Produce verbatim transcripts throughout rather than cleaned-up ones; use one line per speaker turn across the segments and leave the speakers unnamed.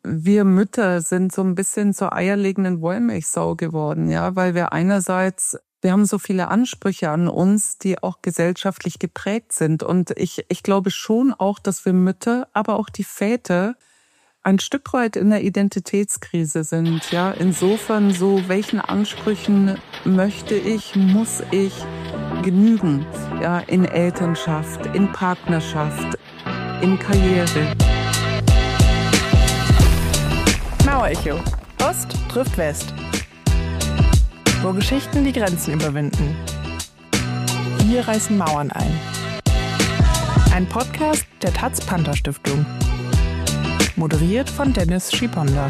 wir Mütter sind so ein bisschen zur eierlegenden Wollmilchsau geworden, ja, weil wir einerseits, wir haben so viele Ansprüche an uns, die auch gesellschaftlich geprägt sind. Und ich, ich glaube schon auch, dass wir Mütter, aber auch die Väter ein Stück weit in der Identitätskrise sind, ja. Insofern so, welchen Ansprüchen möchte ich, muss ich genügen, ja, in Elternschaft, in Partnerschaft, in Karriere.
Mauerecho. Ost trifft West. Wo Geschichten die Grenzen überwinden. Hier reißen Mauern ein. Ein Podcast der Taz Panther Stiftung. Moderiert von Dennis Schiponda.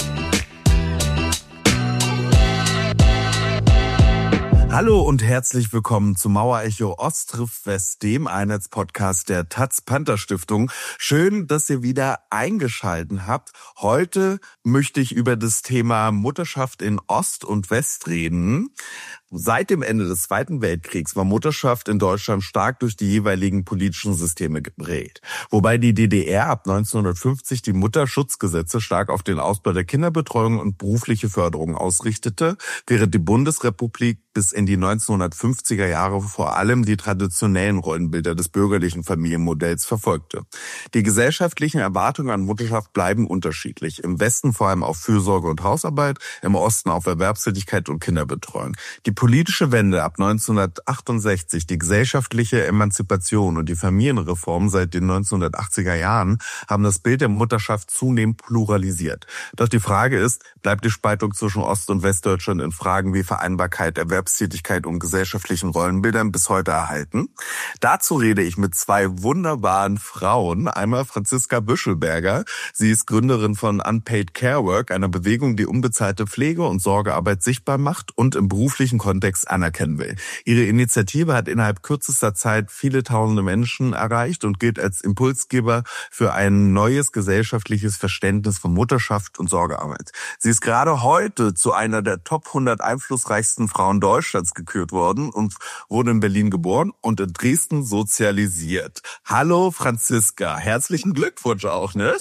Hallo und herzlich willkommen zu Mauerecho Ost trifft West, dem Einheitspodcast der Taz Panther Stiftung. Schön, dass ihr wieder eingeschaltet habt. Heute möchte ich über das Thema Mutterschaft in Ost und West reden. Seit dem Ende des Zweiten Weltkriegs war Mutterschaft in Deutschland stark durch die jeweiligen politischen Systeme geprägt. Wobei die D D R ab neunzehnhundertfünfzig die Mutterschutzgesetze stark auf den Ausbau der Kinderbetreuung und berufliche Förderung ausrichtete, während die Bundesrepublik bis in die neunzehnhundertfünfziger Jahre vor allem die traditionellen Rollenbilder des bürgerlichen Familienmodells verfolgte. Die gesellschaftlichen Erwartungen an Mutterschaft bleiben unterschiedlich. Im Westen vor allem auf Fürsorge und Hausarbeit, im Osten auf Erwerbstätigkeit und Kinderbetreuung. Die politische Wende ab neunzehnhundertachtundsechzig, die gesellschaftliche Emanzipation und die Familienreform seit den neunzehnhundertachtziger Jahren haben das Bild der Mutterschaft zunehmend pluralisiert. Doch die Frage ist, bleibt die Spaltung zwischen Ost- und Westdeutschland in Fragen wie Vereinbarkeit, Erwerbstätigkeit und gesellschaftlichen Rollenbildern bis heute erhalten? Dazu rede ich mit zwei wunderbaren Frauen. Einmal Franziska Büschelberger. Sie ist Gründerin von Unpaid Care Work, einer Bewegung, die unbezahlte Pflege- und Sorgearbeit sichtbar macht und im beruflichen Kontext anerkennen will. Ihre Initiative hat innerhalb kürzester Zeit viele tausende Menschen erreicht und gilt als Impulsgeber für ein neues gesellschaftliches Verständnis von Mutterschaft und Sorgearbeit. Sie ist gerade heute zu einer der Top hundert einflussreichsten Frauen Deutschlands gekürt worden und wurde in Berlin geboren und in Dresden sozialisiert. Hallo Franziska, herzlichen Glückwunsch auch, ne?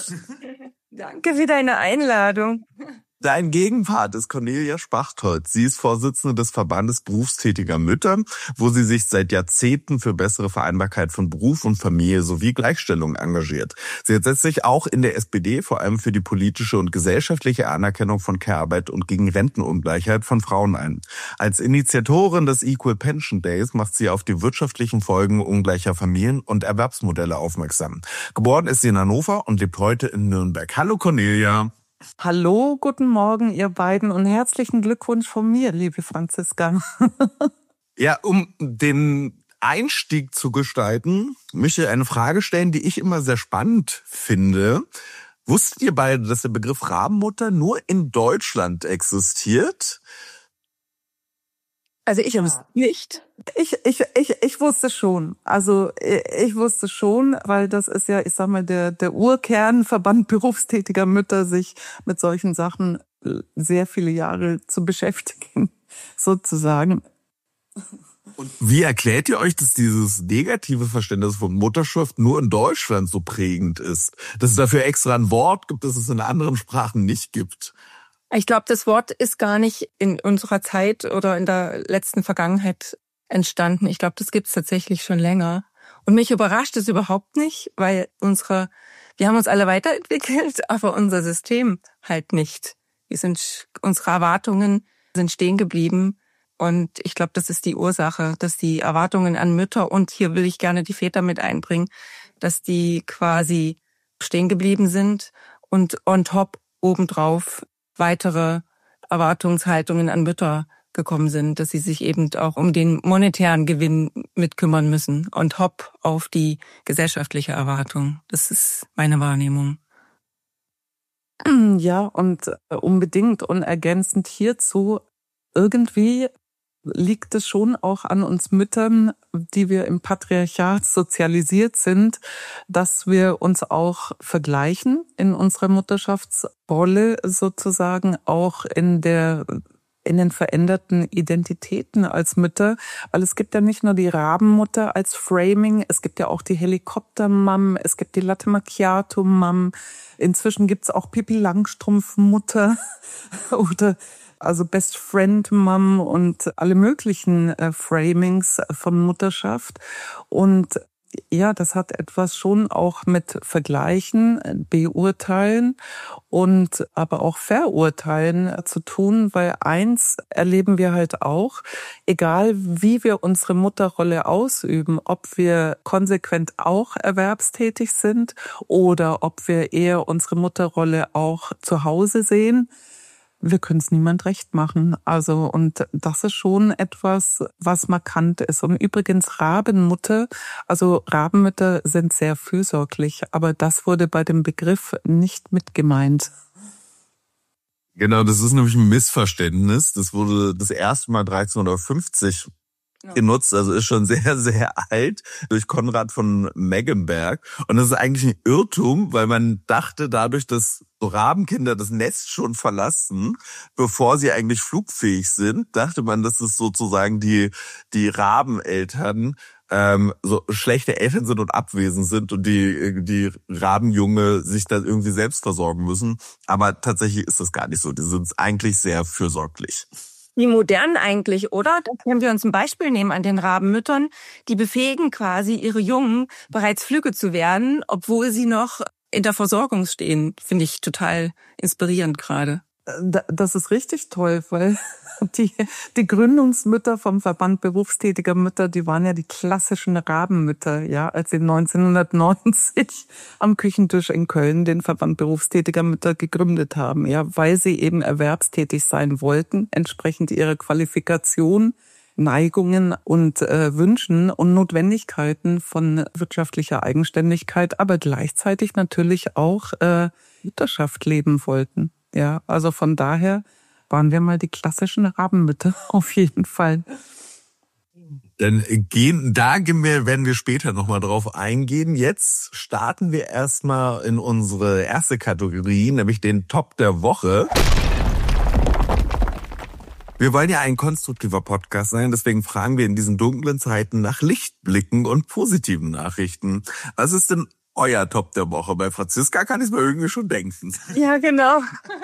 Danke für deine Einladung.
Dein Gegenpart ist Cornelia Spachtholz. Sie ist Vorsitzende des Verbandes berufstätiger Mütter, wo sie sich seit Jahrzehnten für bessere Vereinbarkeit von Beruf und Familie sowie Gleichstellung engagiert. Sie setzt sich auch in der S P D vor allem für die politische und gesellschaftliche Anerkennung von Care-Arbeit und gegen Rentenungleichheit von Frauen ein. Als Initiatorin des Equal Pension Days macht sie auf die wirtschaftlichen Folgen ungleicher Familien- und Erwerbsmodelle aufmerksam. Geboren ist sie in Hannover und lebt heute in Nürnberg. Hallo Cornelia.
Hallo, guten Morgen, ihr beiden, und herzlichen Glückwunsch von mir, liebe Franziska.
Ja, um den Einstieg zu gestalten, möchte ich eine Frage stellen, die ich immer sehr spannend finde. Wusstet ihr beide, dass der Begriff Rabenmutter nur in Deutschland existiert?
Also ich wusste nicht.
Ich, ich, ich, ich wusste schon. Also ich wusste schon, weil das ist ja, ich sag mal, der, der Urkern Verband berufstätiger Mütter, sich mit solchen Sachen sehr viele Jahre zu beschäftigen, sozusagen.
Und wie erklärt ihr euch, dass dieses negative Verständnis von Mutterschaft nur in Deutschland so prägend ist? Dass es dafür extra ein Wort gibt, das es in anderen Sprachen nicht gibt?
Ich glaube, das Wort ist gar nicht in unserer Zeit oder in der letzten Vergangenheit entstanden. Ich glaube, das gibt's tatsächlich schon länger. Und mich überrascht es überhaupt nicht, weil unsere, wir haben uns alle weiterentwickelt, aber unser System halt nicht. Wir sind, unsere Erwartungen sind stehen geblieben. Und ich glaube, das ist die Ursache, dass die Erwartungen an Mütter, und hier will ich gerne die Väter mit einbringen, dass die quasi stehen geblieben sind und on top obendrauf weitere Erwartungshaltungen an Mütter gekommen sind, dass sie sich eben auch um den monetären Gewinn mitkümmern müssen und hopp auf die gesellschaftliche Erwartung. Das ist meine Wahrnehmung.
Ja, und unbedingt und ergänzend hierzu, irgendwie liegt es schon auch an uns Müttern, die wir im Patriarchat sozialisiert sind, dass wir uns auch vergleichen in unserer Mutterschaftsrolle sozusagen, auch in der in den veränderten Identitäten als Mütter, weil es gibt ja nicht nur die Rabenmutter als Framing, es gibt ja auch die Helikopter-Mom, es gibt die Latte Macchiato-Mom, inzwischen gibt's auch Pippi Langstrumpf-Mutter oder also Best Friend Mom und alle möglichen äh, Framings von Mutterschaft. Und ja, das hat etwas schon auch mit Vergleichen, Beurteilen und aber auch Verurteilen zu tun, weil eins erleben wir halt auch, egal wie wir unsere Mutterrolle ausüben, ob wir konsequent auch erwerbstätig sind oder ob wir eher unsere Mutterrolle auch zu Hause sehen, wir können es niemand recht machen. Also, und das ist schon etwas, was markant ist. Und übrigens Rabenmutter, also Rabenmütter sind sehr fürsorglich, aber das wurde bei dem Begriff nicht mit gemeint.
Genau, das ist nämlich ein Missverständnis. Das wurde das erste Mal dreizehnhundertfünfzig genutzt, also ist schon sehr, sehr alt, durch Konrad von Meggenberg. Und das ist eigentlich ein Irrtum, weil man dachte dadurch, dass so Rabenkinder das Nest schon verlassen, bevor sie eigentlich flugfähig sind, dachte man, dass es sozusagen die, die Rabeneltern ähm, so schlechte Eltern sind und abwesend sind und die, die Rabenjunge sich dann irgendwie selbst versorgen müssen. Aber tatsächlich ist das gar nicht so. Die sind eigentlich sehr fürsorglich.
Wie modern eigentlich, oder? Da können wir uns ein Beispiel nehmen an den Rabenmüttern. Die befähigen quasi ihre Jungen, bereits Flügge zu werden, obwohl sie noch in der Versorgung stehen. Finde ich total inspirierend gerade.
Das ist richtig toll, weil die, die Gründungsmütter vom Verband berufstätiger Mütter, die waren ja die klassischen Rabenmütter, ja, als sie neunzehnhundertneunzig am Küchentisch in Köln den Verband berufstätiger Mütter gegründet haben, ja, weil sie eben erwerbstätig sein wollten, entsprechend ihrer Qualifikation, Neigungen und äh, Wünschen und Notwendigkeiten von wirtschaftlicher Eigenständigkeit, aber gleichzeitig natürlich auch äh, Mutterschaft leben wollten. Ja, also von daher waren wir mal die klassischen Rabenmütter, auf jeden Fall.
Dann gehen, da gehen wir, werden wir später nochmal drauf eingehen. Jetzt starten wir erstmal in unsere erste Kategorie, nämlich den Top der Woche. Wir wollen ja ein konstruktiver Podcast sein, deswegen fragen wir in diesen dunklen Zeiten nach Lichtblicken und positiven Nachrichten. Was ist denn euer Top der Woche? Bei Franziska kann ich es mir irgendwie schon denken.
Ja, genau.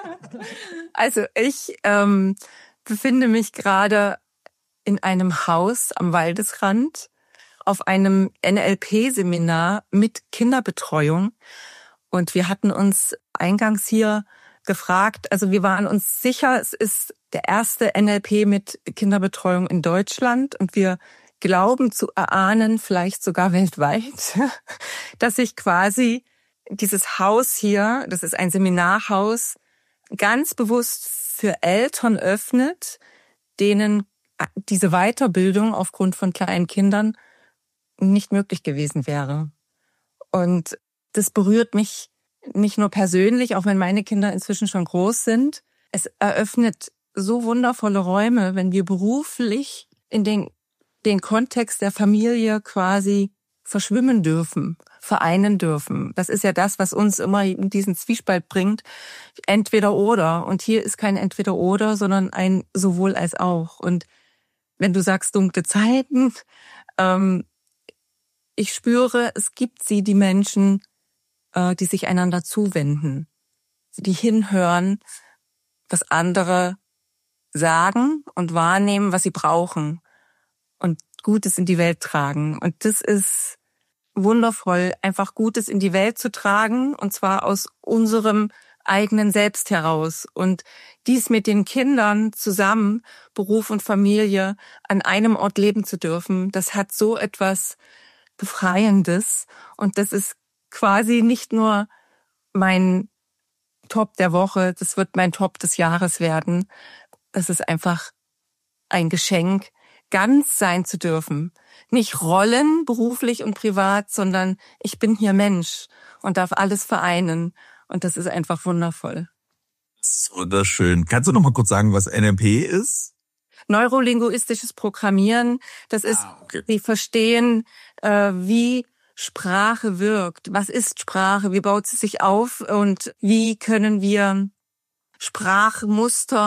Also ich ähm, befinde mich gerade in einem Haus am Waldesrand auf einem N L P-Seminar mit Kinderbetreuung. Und wir hatten uns eingangs hier gefragt, also wir waren uns sicher, es ist der erste N L P mit Kinderbetreuung in Deutschland und wir glauben zu erahnen, vielleicht sogar weltweit, dass sich quasi dieses Haus hier, das ist ein Seminarhaus, ganz bewusst für Eltern öffnet, denen diese Weiterbildung aufgrund von kleinen Kindern nicht möglich gewesen wäre. Und das berührt mich nicht nur persönlich, auch wenn meine Kinder inzwischen schon groß sind. Es eröffnet so wundervolle Räume, wenn wir beruflich in den den Kontext der Familie quasi verschwimmen dürfen, vereinen dürfen. Das ist ja das, was uns immer in diesen Zwiespalt bringt. Entweder oder. Und hier ist kein Entweder oder, sondern ein sowohl als auch. Und wenn du sagst dunkle Zeiten, ähm, ich spüre, es gibt sie, die Menschen, äh, die sich einander zuwenden, die hinhören, was andere sagen und wahrnehmen, was sie brauchen. Und Gutes in die Welt tragen. Und das ist wundervoll, einfach Gutes in die Welt zu tragen, und zwar aus unserem eigenen Selbst heraus. Und dies mit den Kindern zusammen, Beruf und Familie, an einem Ort leben zu dürfen, das hat so etwas Befreiendes. Und das ist quasi nicht nur mein Top der Woche, das wird mein Top des Jahres werden. Das ist einfach ein Geschenk, ganz sein zu dürfen. Nicht Rollen, beruflich und privat, sondern ich bin hier Mensch und darf alles vereinen. Und das ist einfach wundervoll.
Wunderschön. Kannst du noch mal kurz sagen, was N L P ist?
Neurolinguistisches Programmieren. Das ist, ah, okay. Wir verstehen, äh, wie Sprache wirkt. Was ist Sprache? Wie baut sie sich auf? Und wie können wir Sprachmuster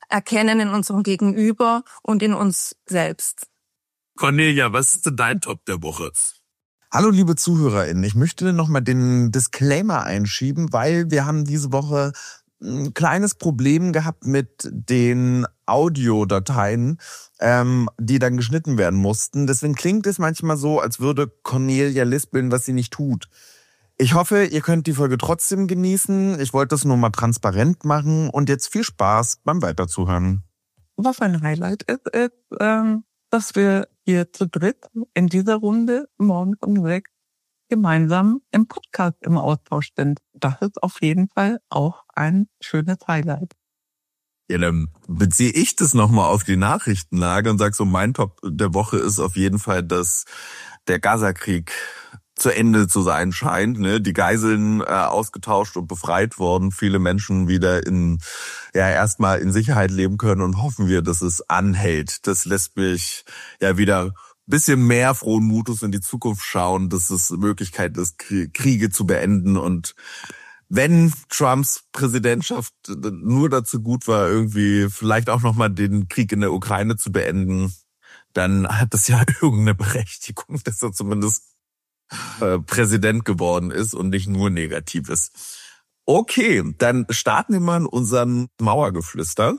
erkennen in unserem Gegenüber und in uns selbst.
Cornelia, was ist denn dein Top der Woche?
Hallo liebe ZuhörerInnen, ich möchte nochmal den Disclaimer einschieben, weil wir haben diese Woche ein kleines Problem gehabt mit den Audiodateien, ähm, die dann geschnitten werden mussten. Deswegen klingt es manchmal so, als würde Cornelia lispeln, was sie nicht tut. Ich hoffe, ihr könnt die Folge trotzdem genießen. Ich wollte das nur mal transparent machen und jetzt viel Spaß beim Weiterzuhören.
Was ein Highlight ist, ist, ähm, dass wir hier zu dritt in dieser Runde morgens um sechs gemeinsam im Podcast im Austausch sind. Das ist auf jeden Fall auch ein schönes Highlight.
Ja, dann beziehe ich das nochmal auf die Nachrichtenlage und sage so, mein Top der Woche ist auf jeden Fall, dass der Gaza-Krieg zu Ende zu sein scheint. Ne? Die Geiseln äh, ausgetauscht und befreit worden. Viele Menschen wieder in ja erstmal in Sicherheit leben können und hoffen wir, dass es anhält. Das lässt mich ja wieder ein bisschen mehr frohen Mutes in die Zukunft schauen, dass es Möglichkeit ist, Kriege zu beenden. Und wenn Trumps Präsidentschaft nur dazu gut war, irgendwie vielleicht auch nochmal den Krieg in der Ukraine zu beenden, dann hat das ja irgendeine Berechtigung, dass er zumindest äh, Präsident geworden ist und nicht nur Negatives. Okay, dann starten wir mal in unseren Mauergeflüster.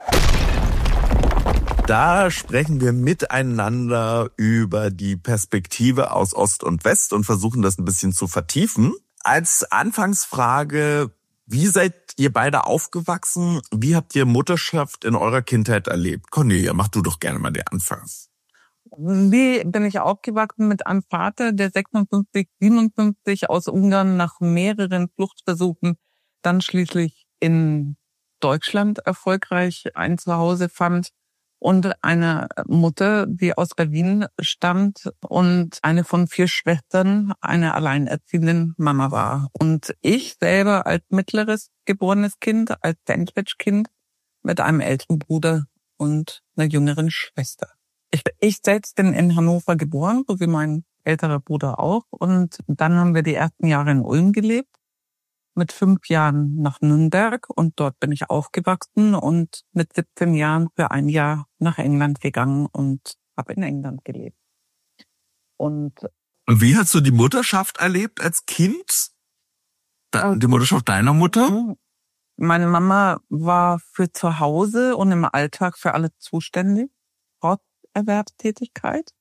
Da sprechen wir miteinander über die Perspektive aus Ost und West und versuchen das ein bisschen zu vertiefen. Als Anfangsfrage, wie seid ihr beide aufgewachsen? Wie habt ihr Mutterschaft in eurer Kindheit erlebt? Cornelia, mach du doch gerne mal den Anfang.
Wie bin ich aufgewachsen mit einem Vater, der sechsundfünfzig, siebenundfünfzig aus Ungarn nach mehreren Fluchtversuchen dann schließlich in Deutschland erfolgreich ein Zuhause fand und eine Mutter, die aus Berlin stammt und eine von vier Schwestern, eine alleinerziehende Mama war. Und ich selber als mittleres geborenes Kind, als Sandwich-Kind mit einem älteren Bruder und einer jüngeren Schwester. Ich, ich selbst bin in Hannover geboren, so wie mein älterer Bruder auch. Und dann haben wir die ersten Jahre in Ulm gelebt, mit fünf Jahren nach Nürnberg. Und dort bin ich aufgewachsen und mit siebzehn Jahren für ein Jahr nach England gegangen und habe in England gelebt. Und,
und wie hast du die Mutterschaft erlebt als Kind? Die Mutterschaft deiner Mutter?
Meine Mama war für zu Hause und im Alltag für alle zuständig. Erwerbstätigkeit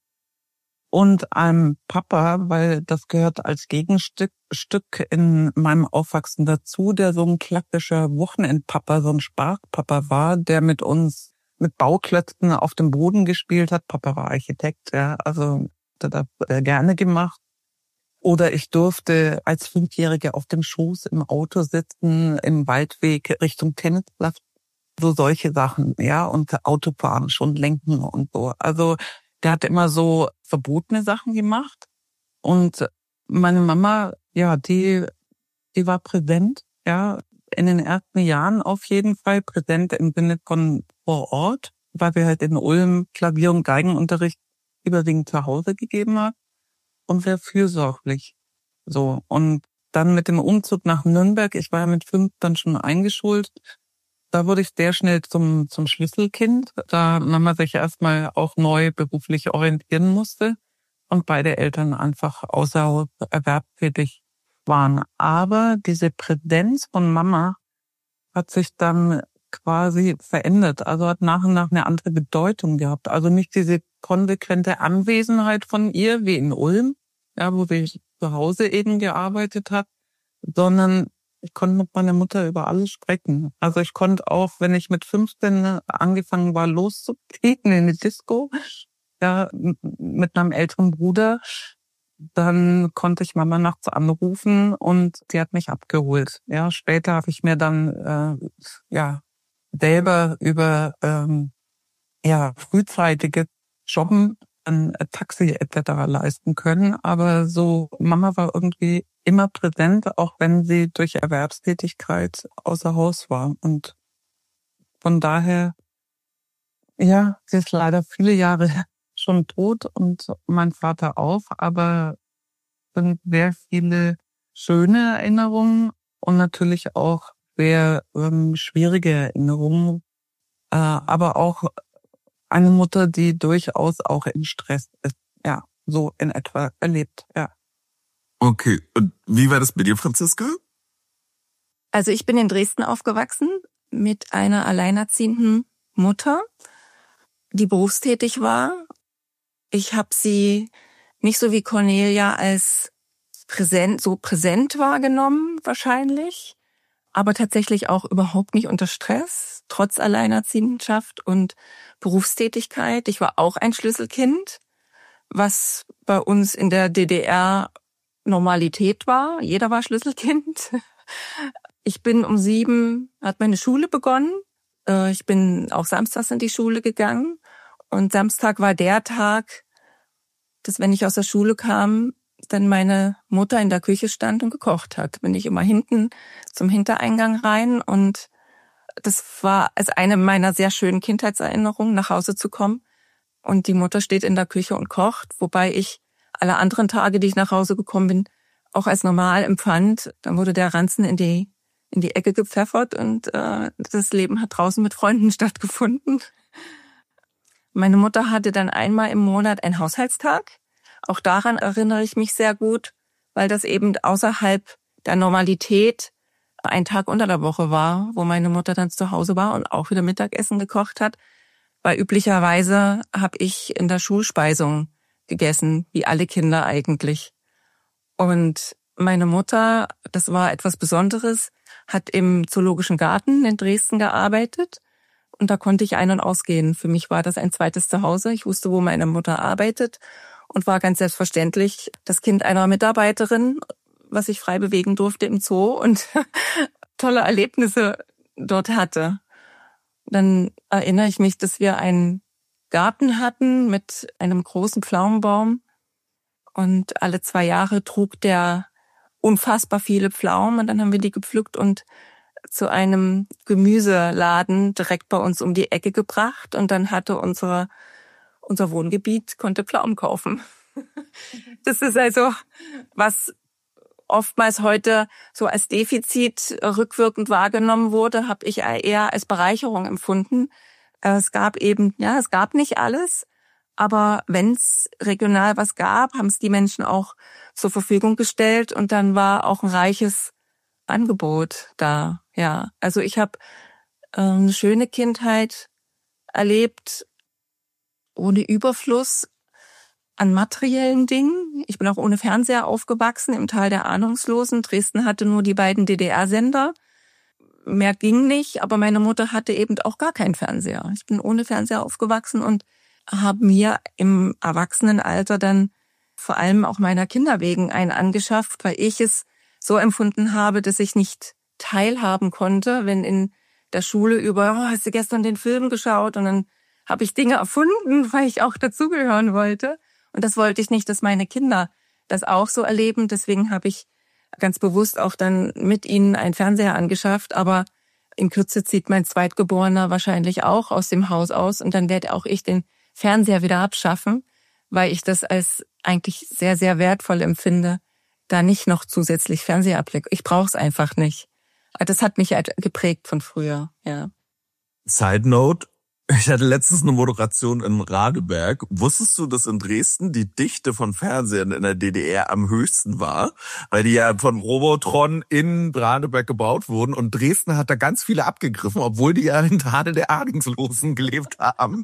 und einem Papa, weil das gehört als Gegenstück Stück in meinem Aufwachsen dazu, der so ein klassischer Wochenendpapa, so ein Spaßpapa war, der mit uns mit Bauklötzen auf dem Boden gespielt hat. Papa war Architekt, ja, also das hat er gerne gemacht. Oder ich durfte als Fünfjährige auf dem Schoß im Auto sitzen, im Waldweg Richtung Tennisplatz. So solche Sachen, ja, und Autofahren, schon lenken und so. Also der hat immer so verbotene Sachen gemacht. Und meine Mama, ja, die, die war präsent, ja, in den ersten Jahren auf jeden Fall präsent im Sinne von vor Ort, weil wir halt in Ulm Klavier- und Geigenunterricht überwiegend zu Hause gegeben haben und sehr fürsorglich. So. Und dann mit dem Umzug nach Nürnberg, ich war ja mit fünf dann schon eingeschult, da wurde ich sehr schnell zum zum Schlüsselkind, da Mama sich erstmal auch neu beruflich orientieren musste und beide Eltern einfach außer Haus erwerbstätig waren. Aber diese Präsenz von Mama hat sich dann quasi verändert, also hat nach und nach eine andere Bedeutung gehabt. Also nicht diese konsequente Anwesenheit von ihr wie in Ulm, ja, wo sie zu Hause eben gearbeitet hat, sondern ich konnte mit meiner Mutter über alles sprechen. Also ich konnte auch, wenn ich mit fünfzehn angefangen war, loszugehen in die Disco, ja, mit einem älteren Bruder, dann konnte ich Mama nachts anrufen und die hat mich abgeholt. Ja, später habe ich mir dann äh, ja selber über ähm, ja frühzeitiges Jobben ein Taxi et cetera leisten können. Aber so Mama war irgendwie immer präsent, auch wenn sie durch Erwerbstätigkeit außer Haus war. Und von daher, ja, sie ist leider viele Jahre schon tot und mein Vater auch, aber es sind sehr viele schöne Erinnerungen und natürlich auch sehr ähm, schwierige Erinnerungen, äh, aber auch eine Mutter, die durchaus auch in Stress ist. Ja, so in etwa erlebt, ja.
Okay, und wie war das bei dir, Franziska?
Also ich bin in Dresden aufgewachsen mit einer alleinerziehenden Mutter, die berufstätig war. Ich habe sie nicht so wie Cornelia als präsent, so präsent wahrgenommen wahrscheinlich, aber tatsächlich auch überhaupt nicht unter Stress, trotz Alleinerziehenschaft und Berufstätigkeit. Ich war auch ein Schlüsselkind, was bei uns in der D D R Normalität war. Jeder war Schlüsselkind. Ich bin um sieben, hat meine Schule begonnen. Ich bin auch samstags in die Schule gegangen. Und Samstag war der Tag, dass wenn ich aus der Schule kam, dann meine Mutter in der Küche stand und gekocht hat. Bin ich immer hinten zum Hintereingang rein. Und das war als eine meiner sehr schönen Kindheitserinnerungen, nach Hause zu kommen. Und die Mutter steht in der Küche und kocht, wobei ich alle anderen Tage, die ich nach Hause gekommen bin, auch als normal empfand. Dann wurde der Ranzen in die in die Ecke gepfeffert und äh, das Leben hat draußen mit Freunden stattgefunden. Meine Mutter hatte dann einmal im Monat einen Haushaltstag. Auch daran erinnere ich mich sehr gut, weil das eben außerhalb der Normalität ein Tag unter der Woche war, wo meine Mutter dann zu Hause war und auch wieder Mittagessen gekocht hat. Weil üblicherweise habe ich in der Schulspeisung gegessen, wie alle Kinder eigentlich. Und meine Mutter, das war etwas Besonderes, hat im Zoologischen Garten in Dresden gearbeitet und da konnte ich ein- und ausgehen. Für mich war das ein zweites Zuhause. Ich wusste, wo meine Mutter arbeitet und war ganz selbstverständlich das Kind einer Mitarbeiterin, was ich frei bewegen durfte im Zoo und tolle Erlebnisse dort hatte. Dann erinnere ich mich, dass wir einen Garten hatten mit einem großen Pflaumenbaum und alle zwei Jahre trug der unfassbar viele Pflaumen und dann haben wir die gepflückt und zu einem Gemüseladen direkt bei uns um die Ecke gebracht und dann hatte unsere, unser Wohngebiet, konnte Pflaumen kaufen. Das ist also was oftmals heute so als Defizit rückwirkend wahrgenommen wurde, habe ich eher als Bereicherung empfunden. Es gab eben, ja, es gab nicht alles, aber wenn es regional was gab, haben es die Menschen auch zur Verfügung gestellt und dann war auch ein reiches Angebot da. Ja, also ich habe äh, eine schöne Kindheit erlebt, ohne Überfluss an materiellen Dingen. Ich bin auch ohne Fernseher aufgewachsen im Tal der Ahnungslosen. Dresden hatte nur die beiden D D R-Sender. Mehr ging nicht, aber meine Mutter hatte eben auch gar keinen Fernseher. Ich bin ohne Fernseher aufgewachsen und habe mir im Erwachsenenalter dann vor allem auch meiner Kinder wegen einen angeschafft, weil ich es so empfunden habe, dass ich nicht teilhaben konnte, wenn in der Schule über, oh, hast du gestern den Film geschaut? Und dann habe ich Dinge erfunden, weil ich auch dazugehören wollte. Und das wollte ich nicht, dass meine Kinder das auch so erleben. Deswegen habe ich ganz bewusst auch dann mit ihnen einen Fernseher angeschafft. Aber in Kürze zieht mein Zweitgeborener wahrscheinlich auch aus dem Haus aus. Und dann werde auch ich den Fernseher wieder abschaffen, weil ich das als eigentlich sehr, sehr wertvoll empfinde, da nicht noch zusätzlich Fernseher abblick. Ich brauche es einfach nicht. Das hat mich halt geprägt von früher, ja.
Side Note. Ich hatte letztens eine Moderation in Radeberg. Wusstest du, dass in Dresden die Dichte von Fernsehern in der D D R am höchsten war? Weil die ja von Robotron in Radeberg gebaut wurden. Und Dresden hat da ganz viele abgegriffen, obwohl die ja in Tade der Ahnungslosen gelebt haben.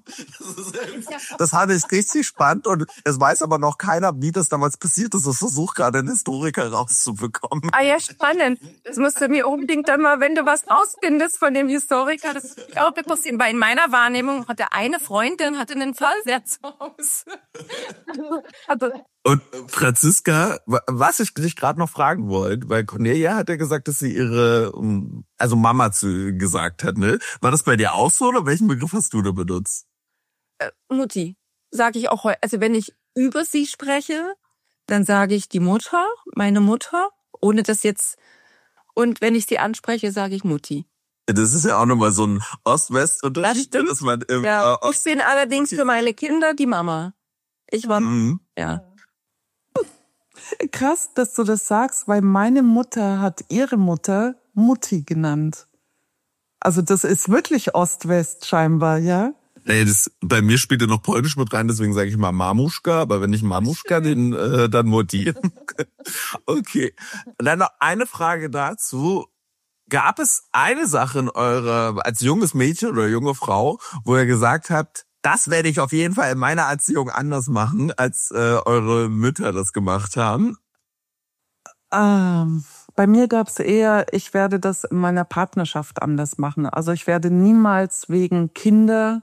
Das, das fand ich richtig spannend. Und es weiß aber noch keiner, wie das damals passiert ist. Ich versuche gerade einen Historiker rauszubekommen.
Ah ja, spannend. Das musst du mir unbedingt dann mal, wenn du was rausfindest von dem Historiker, das ist auch passieren. Weil in meiner Wahrnehmung hatte eine Freundin, hatte einen Fernseher zu Hause. Also,
und Franziska, was ich dich gerade noch fragen wollte, weil Cornelia hat ja gesagt, dass sie ihre, also Mama zu, gesagt hat, ne? War das bei dir auch so oder welchen Begriff hast du da benutzt?
Äh, Mutti, sage ich auch heute. Also wenn ich über sie spreche, dann sage ich die Mutter, meine Mutter, ohne das jetzt, und wenn ich sie anspreche, sage ich Mutti.
Das ist ja auch nochmal so ein Ost-West-Unterschied.
Das stimmt.
Dass man im,
ja,
äh,
ich bin allerdings für meine Kinder die Mama. Ich war,
mhm.
ja.
Krass, dass du das sagst, weil meine Mutter hat ihre Mutter Mutti genannt. Also das ist wirklich Ost-West scheinbar, ja?
Nee, das, bei mir spielt ja noch Polnisch mit rein, deswegen sage ich mal Mamuschka, aber wenn nicht Mamuschka, den, äh, dann Mutti. Okay. Und dann noch eine Frage dazu. Gab es eine Sache in eurer, als junges Mädchen oder junge Frau, wo ihr gesagt habt, das werde ich auf jeden Fall in meiner Erziehung anders machen, als äh, eure Mütter das gemacht haben?
Ähm, bei mir gab es eher, ich werde das in meiner Partnerschaft anders machen. Also ich werde niemals wegen Kinder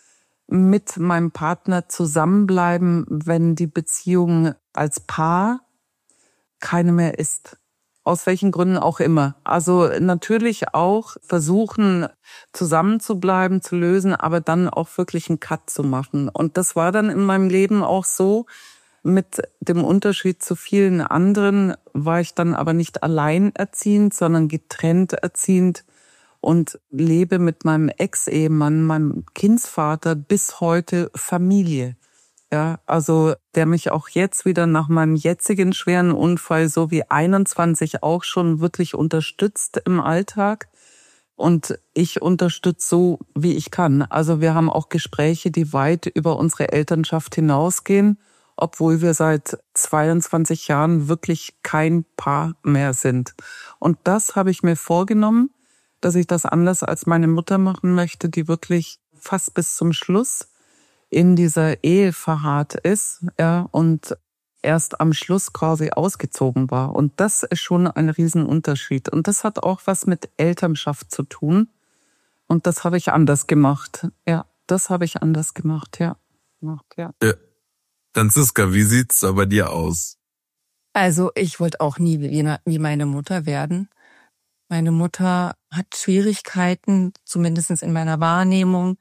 mit meinem Partner zusammenbleiben, wenn die Beziehung als Paar keine mehr ist. Aus welchen Gründen auch immer. Also natürlich auch versuchen, zusammen zu bleiben, zu lösen, aber dann auch wirklich einen Cut zu machen. Und das war dann in meinem Leben auch so. Mit dem Unterschied zu vielen anderen war ich dann aber nicht alleinerziehend, sondern getrennt erziehend und lebe mit meinem Ex-Ehemann, meinem Kindsvater, bis heute Familie. Ja, also der mich auch jetzt wieder nach meinem jetzigen schweren Unfall so wie einundzwanzig auch schon wirklich unterstützt im Alltag. Und ich unterstütze so, wie ich kann. Also wir haben auch Gespräche, die weit über unsere Elternschaft hinausgehen, obwohl wir seit zweiundzwanzig Jahren wirklich kein Paar mehr sind. Und das habe ich mir vorgenommen, dass ich das anders als meine Mutter machen möchte, die wirklich fast bis zum Schluss in dieser Ehe verharrt ist, ja, und erst am Schluss quasi ausgezogen war. Und das ist schon ein Riesenunterschied. Und das hat auch was mit Elternschaft zu tun. Und das habe ich anders gemacht. Ja, das habe ich anders gemacht, ja. Gemacht, ja.
ja. Franziska, wie sieht's da bei dir aus?
Also ich wollte auch nie wie, wie meine Mutter werden. Meine Mutter hat Schwierigkeiten, zumindest in meiner Wahrnehmung,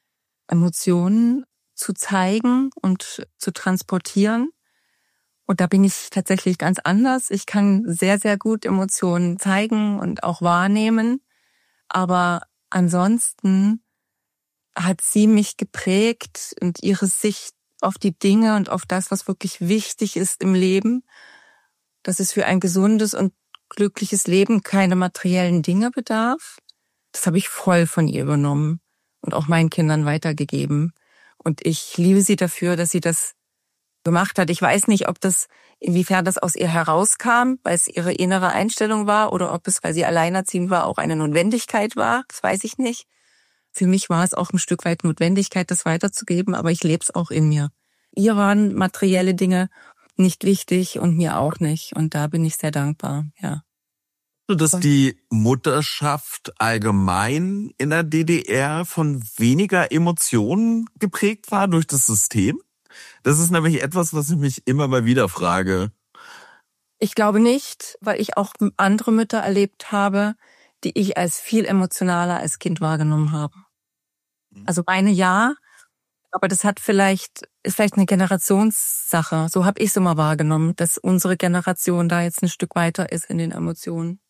Emotionen zu zeigen und zu transportieren. Und da bin ich tatsächlich ganz anders. Ich kann sehr, sehr gut Emotionen zeigen und auch wahrnehmen. Aber ansonsten hat sie mich geprägt und ihre Sicht auf die Dinge und auf das, was wirklich wichtig ist im Leben, dass es für ein gesundes und glückliches Leben keine materiellen Dinge bedarf. Das habe ich voll von ihr übernommen und auch meinen Kindern weitergegeben. Und ich liebe sie dafür, dass sie das gemacht hat. Ich weiß nicht, ob das, inwiefern das aus ihr herauskam, weil es ihre innere Einstellung war oder ob es, weil sie alleinerziehend war, auch eine Notwendigkeit war. Das weiß ich nicht. Für mich war es auch ein Stück weit Notwendigkeit, das weiterzugeben, aber ich lebe es auch in mir. Ihr waren materielle Dinge nicht wichtig und mir auch nicht. Und da bin ich sehr dankbar, ja.
Dass die Mutterschaft allgemein in der D D R von weniger Emotionen geprägt war durch das System? Das ist nämlich etwas, was ich mich immer mal wieder frage.
Ich glaube nicht, weil ich auch andere Mütter erlebt habe, die ich als viel emotionaler als Kind wahrgenommen habe. Also meine ja, aber das hat vielleicht, ist vielleicht eine Generationssache. So habe ich es immer wahrgenommen, dass unsere Generation da jetzt ein Stück weiter ist in den Emotionen.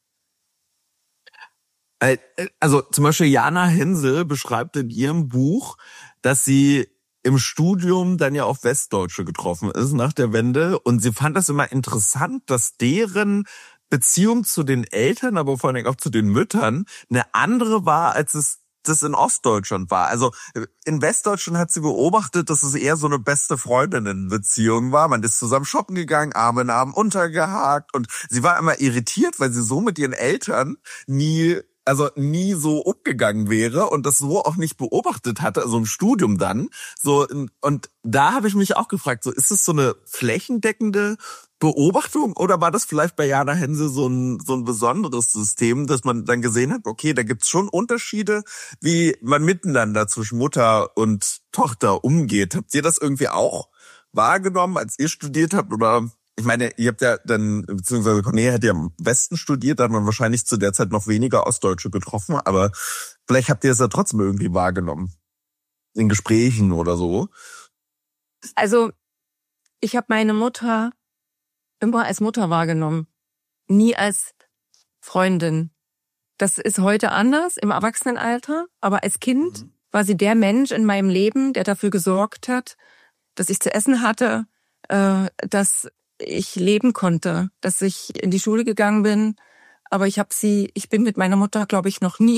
Also zum Beispiel Jana Hensel beschreibt in ihrem Buch, dass sie im Studium dann ja auf Westdeutsche getroffen ist nach der Wende. Und sie fand das immer interessant, dass deren Beziehung zu den Eltern, aber vor allem auch zu den Müttern, eine andere war, als es das in Ostdeutschland war. Also in Westdeutschland hat sie beobachtet, dass es eher so eine beste Freundinnenbeziehung war. Man ist zusammen shoppen gegangen, Arm in Arm untergehakt. Und sie war immer irritiert, weil sie so mit ihren Eltern nie... also nie so umgegangen wäre und das so auch nicht beobachtet hatte, also im Studium dann. So und da habe ich mich auch gefragt, so ist es so eine flächendeckende Beobachtung oder war das vielleicht bei Jana Hensel so ein so ein besonderes System, dass man dann gesehen hat, okay, da gibt's schon Unterschiede, wie man miteinander zwischen Mutter und Tochter umgeht. Habt ihr das irgendwie auch wahrgenommen, als ihr studiert habt oder? Ich meine, ihr habt ja dann, beziehungsweise Cornelia hat ja im Westen studiert, da hat man wahrscheinlich zu der Zeit noch weniger Ostdeutsche getroffen, aber vielleicht habt ihr es ja trotzdem irgendwie wahrgenommen. In Gesprächen oder so.
Also, ich habe meine Mutter immer als Mutter wahrgenommen. Nie als Freundin. Das ist heute anders im Erwachsenenalter, aber als Kind mhm. war sie der Mensch in meinem Leben, der dafür gesorgt hat, dass ich zu essen hatte, äh, dass ich leben konnte, dass ich in die Schule gegangen bin, aber ich habe sie, ich bin mit meiner Mutter, glaube ich, noch nie in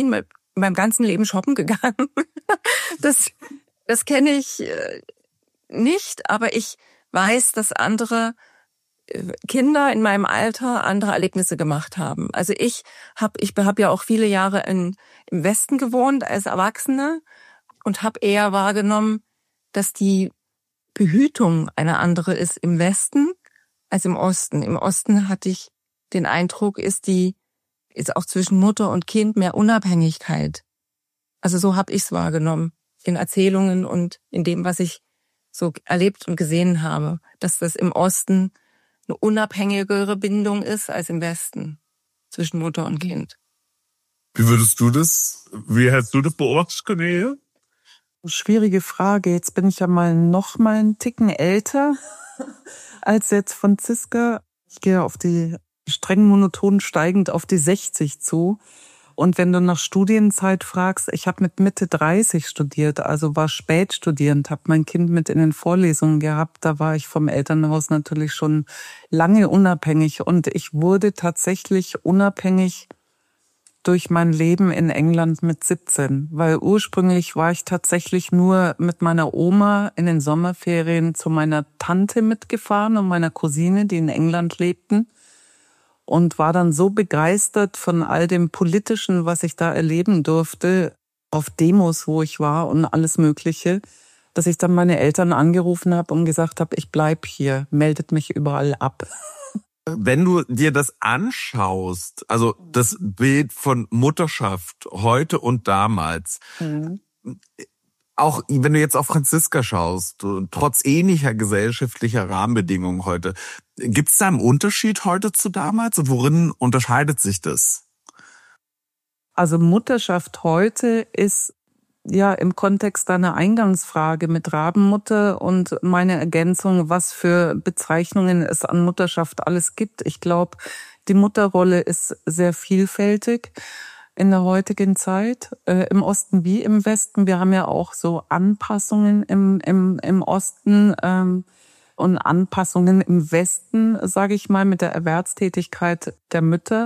in meinem ganzen Leben shoppen gegangen. Das, das kenne ich nicht, aber ich weiß, dass andere Kinder in meinem Alter andere Erlebnisse gemacht haben. Also ich habe ich hab ja auch viele Jahre in, im Westen gewohnt als Erwachsene und habe eher wahrgenommen, dass die Behütung eine andere ist im Westen als im Osten. Im Osten hatte ich den Eindruck, ist die ist auch zwischen Mutter und Kind mehr Unabhängigkeit. Also so habe ich es wahrgenommen in Erzählungen und in dem, was ich so erlebt und gesehen habe, dass das im Osten eine unabhängigere Bindung ist als im Westen zwischen Mutter und Kind.
Wie würdest du das, wie hast du das beobachtet, Cornelia?
Schwierige Frage. Jetzt bin ich ja mal noch mal einen Ticken älter als jetzt Franziska. Ich gehe auf die streng monoton steigend auf die sechzig zu. Und wenn du nach Studienzeit fragst, ich habe mit Mitte dreißig studiert, also war spätstudierend, habe mein Kind mit in den Vorlesungen gehabt. Da war ich vom Elternhaus natürlich schon lange unabhängig. Und ich wurde tatsächlich unabhängig durch mein Leben in England mit siebzehn. Weil ursprünglich war ich tatsächlich nur mit meiner Oma in den Sommerferien zu meiner Tante mitgefahren und meiner Cousine, die in England lebten. Und war dann so begeistert von all dem Politischen, was ich da erleben durfte, auf Demos, wo ich war und alles Mögliche, dass ich dann meine Eltern angerufen habe und gesagt habe, ich bleib hier, meldet mich überall ab.
Wenn du dir das anschaust, also das Bild von Mutterschaft heute und damals, mhm. auch wenn du jetzt auf Franziska schaust, trotz ähnlicher gesellschaftlicher Rahmenbedingungen heute, gibt es da einen Unterschied heute zu damals? Und worin unterscheidet sich das?
Also Mutterschaft heute ist ja im Kontext deiner Eingangsfrage mit Rabenmutter und meine Ergänzung, was für Bezeichnungen es an Mutterschaft alles gibt. Ich glaube, die Mutterrolle ist sehr vielfältig in der heutigen Zeit, äh, im Osten wie im Westen. Wir haben ja auch so Anpassungen im, im, im Osten ähm, und Anpassungen im Westen, sage ich mal, mit der Erwerbstätigkeit der Mütter.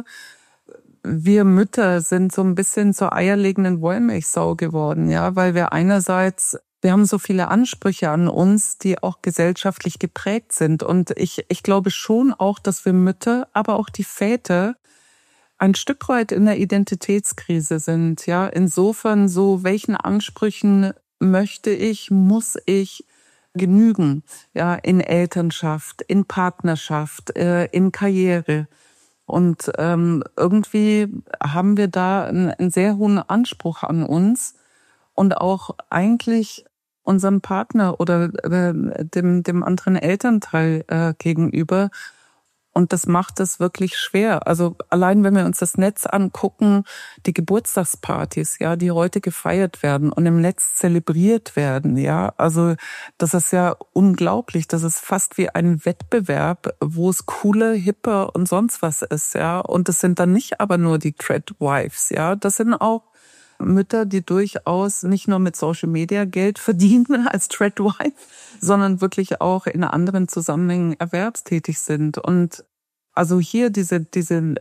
Wir Mütter sind so ein bisschen zur eierlegenden Wollmilchsau geworden, ja, weil wir einerseits, wir haben so viele Ansprüche an uns, die auch gesellschaftlich geprägt sind. Und ich, ich glaube schon auch, dass wir Mütter, aber auch die Väter ein Stück weit in der Identitätskrise sind, ja. Insofern so, welchen Ansprüchen möchte ich, muss ich genügen, ja, in Elternschaft, in Partnerschaft, äh, in Karriere. Und ähm, irgendwie haben wir da einen, einen sehr hohen Anspruch an uns und auch eigentlich unserem Partner oder äh, dem, dem anderen Elternteil äh, gegenüber. Und das macht es wirklich schwer. Also allein wenn wir uns das Netz angucken, die Geburtstagspartys, ja, die heute gefeiert werden und im Netz zelebriert werden, ja, also das ist ja unglaublich. Das ist fast wie ein Wettbewerb, wo es cooler, hipper und sonst was ist, ja. Und das sind dann nicht aber nur die Treadwives, ja. Das sind auch Mütter, die durchaus nicht nur mit Social Media Geld verdienen als Treadwife, sondern wirklich auch in anderen Zusammenhängen erwerbstätig sind. Und also hier diese, diese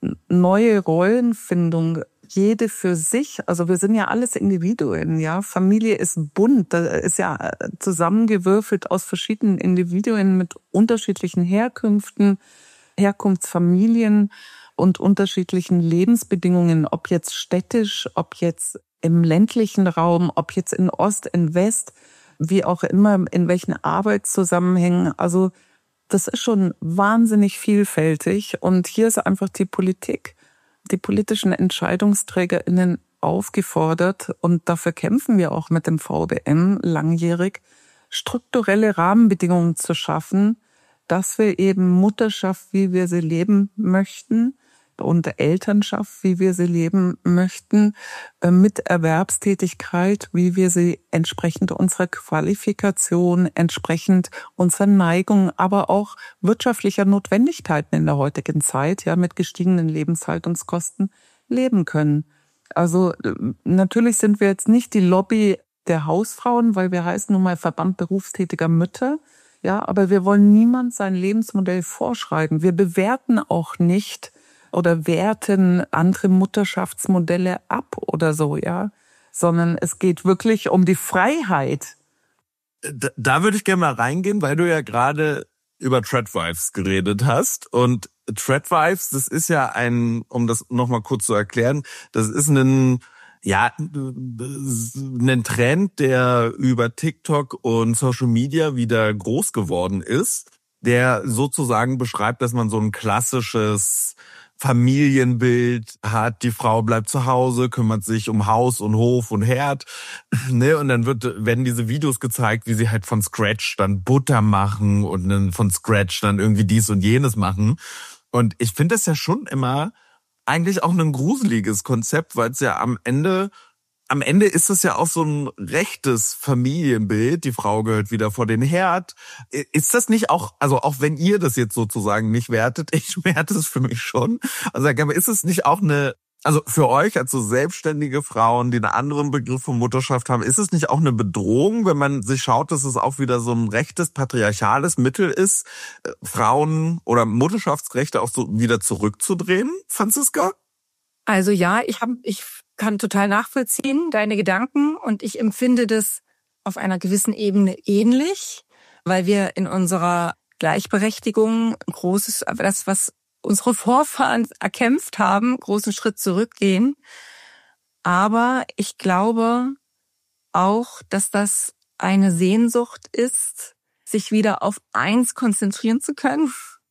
neue Rollenfindung, jede für sich, also wir sind ja alles Individuen, ja. Familie ist bunt, da ist ja zusammengewürfelt aus verschiedenen Individuen mit unterschiedlichen Herkünften, Herkunftsfamilien und unterschiedlichen Lebensbedingungen, ob jetzt städtisch, ob jetzt im ländlichen Raum, ob jetzt in Ost, in West, wie auch immer, in welchen Arbeitszusammenhängen. Also das ist schon wahnsinnig vielfältig. Und hier ist einfach die Politik, die politischen EntscheidungsträgerInnen aufgefordert, und dafür kämpfen wir auch mit dem V B M langjährig, strukturelle Rahmenbedingungen zu schaffen, dass wir eben Mutterschaft, wie wir sie leben möchten, und Elternschaft, wie wir sie leben möchten, mit Erwerbstätigkeit, wie wir sie entsprechend unserer Qualifikation, entsprechend unserer Neigung, aber auch wirtschaftlicher Notwendigkeiten in der heutigen Zeit, ja, mit gestiegenen Lebenshaltungskosten leben können. Also natürlich sind wir jetzt nicht die Lobby der Hausfrauen, weil wir heißen nun mal Verband berufstätiger Mütter, ja, aber wir wollen niemand sein Lebensmodell vorschreiben. Wir bewerten auch nicht, oder werten andere Mutterschaftsmodelle ab oder so, ja. Sondern es geht wirklich um die Freiheit.
Da, da würde ich gerne mal reingehen, weil du ja gerade über Tradwives geredet hast. Und Tradwives, das ist ja ein, um das nochmal kurz zu erklären, das ist ein, ja, ein Trend, der über TikTok und Social Media wieder groß geworden ist, der sozusagen beschreibt, dass man so ein klassisches Familienbild hat, die Frau bleibt zu Hause, kümmert sich um Haus und Hof und Herd, ne, und dann wird, werden diese Videos gezeigt, wie sie halt von Scratch dann Butter machen und dann von Scratch dann irgendwie dies und jenes machen. Und ich finde das ja schon immer eigentlich auch ein gruseliges Konzept, weil es ja am Ende Am Ende ist es ja auch so ein rechtes Familienbild. Die Frau gehört wieder vor den Herd. Ist das nicht auch, also auch wenn ihr das jetzt sozusagen nicht wertet, ich werte es für mich schon. Also ist es nicht auch eine, also für euch als so selbstständige Frauen, die einen anderen Begriff von Mutterschaft haben, ist es nicht auch eine Bedrohung, wenn man sich schaut, dass es auch wieder so ein rechtes, patriarchales Mittel ist, Frauen oder Mutterschaftsrechte auch so wieder zurückzudrehen, Franziska?
Also ja, ich habe, ich kann total nachvollziehen, deine Gedanken, und ich empfinde das auf einer gewissen Ebene ähnlich, weil wir in unserer Gleichberechtigung ein großes, das, was unsere Vorfahren erkämpft haben, großen Schritt zurückgehen. Aber ich glaube auch, dass das eine Sehnsucht ist, sich wieder auf eins konzentrieren zu können,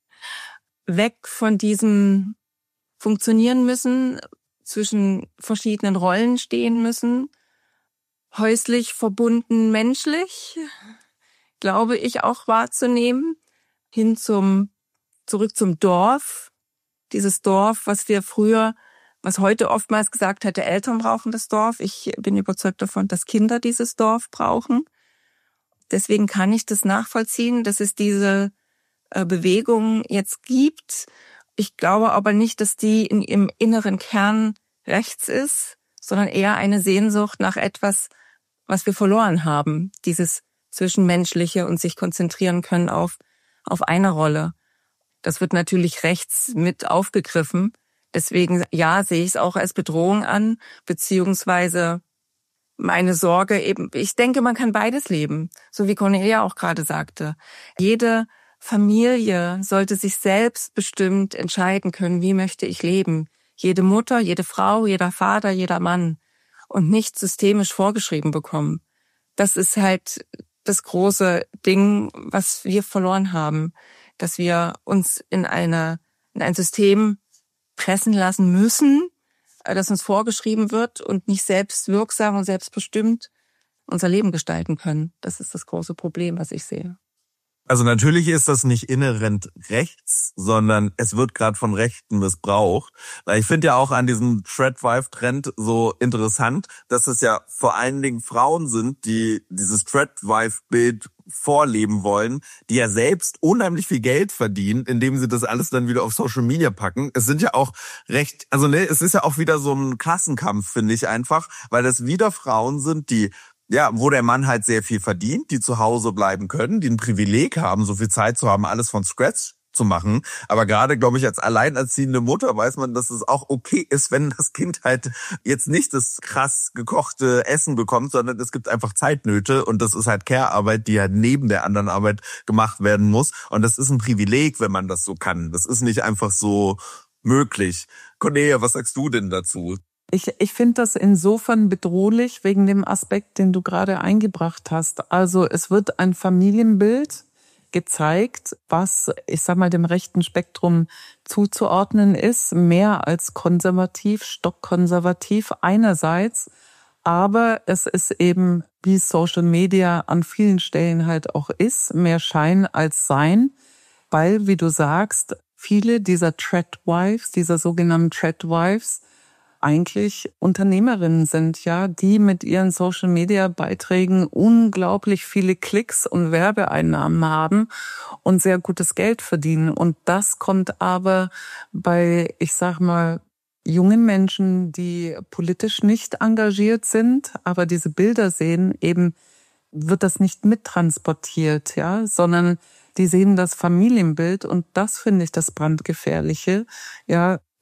weg von diesem funktionieren müssen, zwischen verschiedenen Rollen stehen müssen, häuslich verbunden, menschlich, glaube ich auch wahrzunehmen, hin zum, zurück zum Dorf. Dieses Dorf, was wir früher, was heute oftmals gesagt hätte, Eltern brauchen das Dorf. Ich bin überzeugt davon, dass Kinder dieses Dorf brauchen. Deswegen kann ich das nachvollziehen, dass es diese äh, Bewegung jetzt gibt. Ich glaube aber nicht, dass die in ihrem inneren Kern rechts ist, sondern eher eine Sehnsucht nach etwas, was wir verloren haben. Dieses Zwischenmenschliche und sich konzentrieren können auf, auf eine Rolle. Das wird natürlich rechts mit aufgegriffen. Deswegen, ja, sehe ich es auch als Bedrohung an, beziehungsweise meine Sorge eben, ich denke, man kann beides leben, so wie Cornelia auch gerade sagte. Jede Familie sollte sich selbstbestimmt entscheiden können, wie möchte ich leben. Jede Mutter, jede Frau, jeder Vater, jeder Mann. Und nicht systemisch vorgeschrieben bekommen. Das ist halt das große Ding, was wir verloren haben. Dass wir uns in, eine, in ein System pressen lassen müssen, das uns vorgeschrieben wird und nicht selbstwirksam und selbstbestimmt unser Leben gestalten können. Das ist das große Problem, was ich sehe.
Also natürlich ist das nicht inhärent rechts, sondern es wird gerade von Rechten missbraucht. Weil ich finde ja auch an diesem Tradwife-Trend so interessant, dass es ja vor allen Dingen Frauen sind, die dieses Tradwife-Bild vorleben wollen, die ja selbst unheimlich viel Geld verdienen, indem sie das alles dann wieder auf Social Media packen. Es sind ja auch recht, also ne, es ist ja auch wieder so ein Klassenkampf, finde ich einfach, weil das wieder Frauen sind, die ja, wo der Mann halt sehr viel verdient, die zu Hause bleiben können, die ein Privileg haben, so viel Zeit zu haben, alles von Scratch zu machen. Aber gerade, glaube ich, als alleinerziehende Mutter weiß man, dass es auch okay ist, wenn das Kind halt jetzt nicht das krass gekochte Essen bekommt, sondern es gibt einfach Zeitnöte und das ist halt Care-Arbeit, die halt neben der anderen Arbeit gemacht werden muss. Und das ist ein Privileg, wenn man das so kann. Das ist nicht einfach so möglich. Cornelia, was sagst du denn dazu?
Ich, ich finde das insofern bedrohlich wegen dem Aspekt, den du gerade eingebracht hast. Also es wird ein Familienbild gezeigt, was, ich sag mal, dem rechten Spektrum zuzuordnen ist, mehr als konservativ, stockkonservativ einerseits. Aber es ist eben, wie Social Media an vielen Stellen halt auch ist, mehr Schein als Sein, weil, wie du sagst, viele dieser Tradwives, dieser sogenannten Tradwives, eigentlich Unternehmerinnen sind, ja, die mit ihren Social-Media-Beiträgen unglaublich viele Klicks und Werbeeinnahmen haben und sehr gutes Geld verdienen. Und das kommt aber bei, ich sag mal, jungen Menschen, die politisch nicht engagiert sind, aber diese Bilder sehen, eben wird das nicht mittransportiert, ja, sondern die sehen das Familienbild und das finde ich das Brandgefährliche, ja.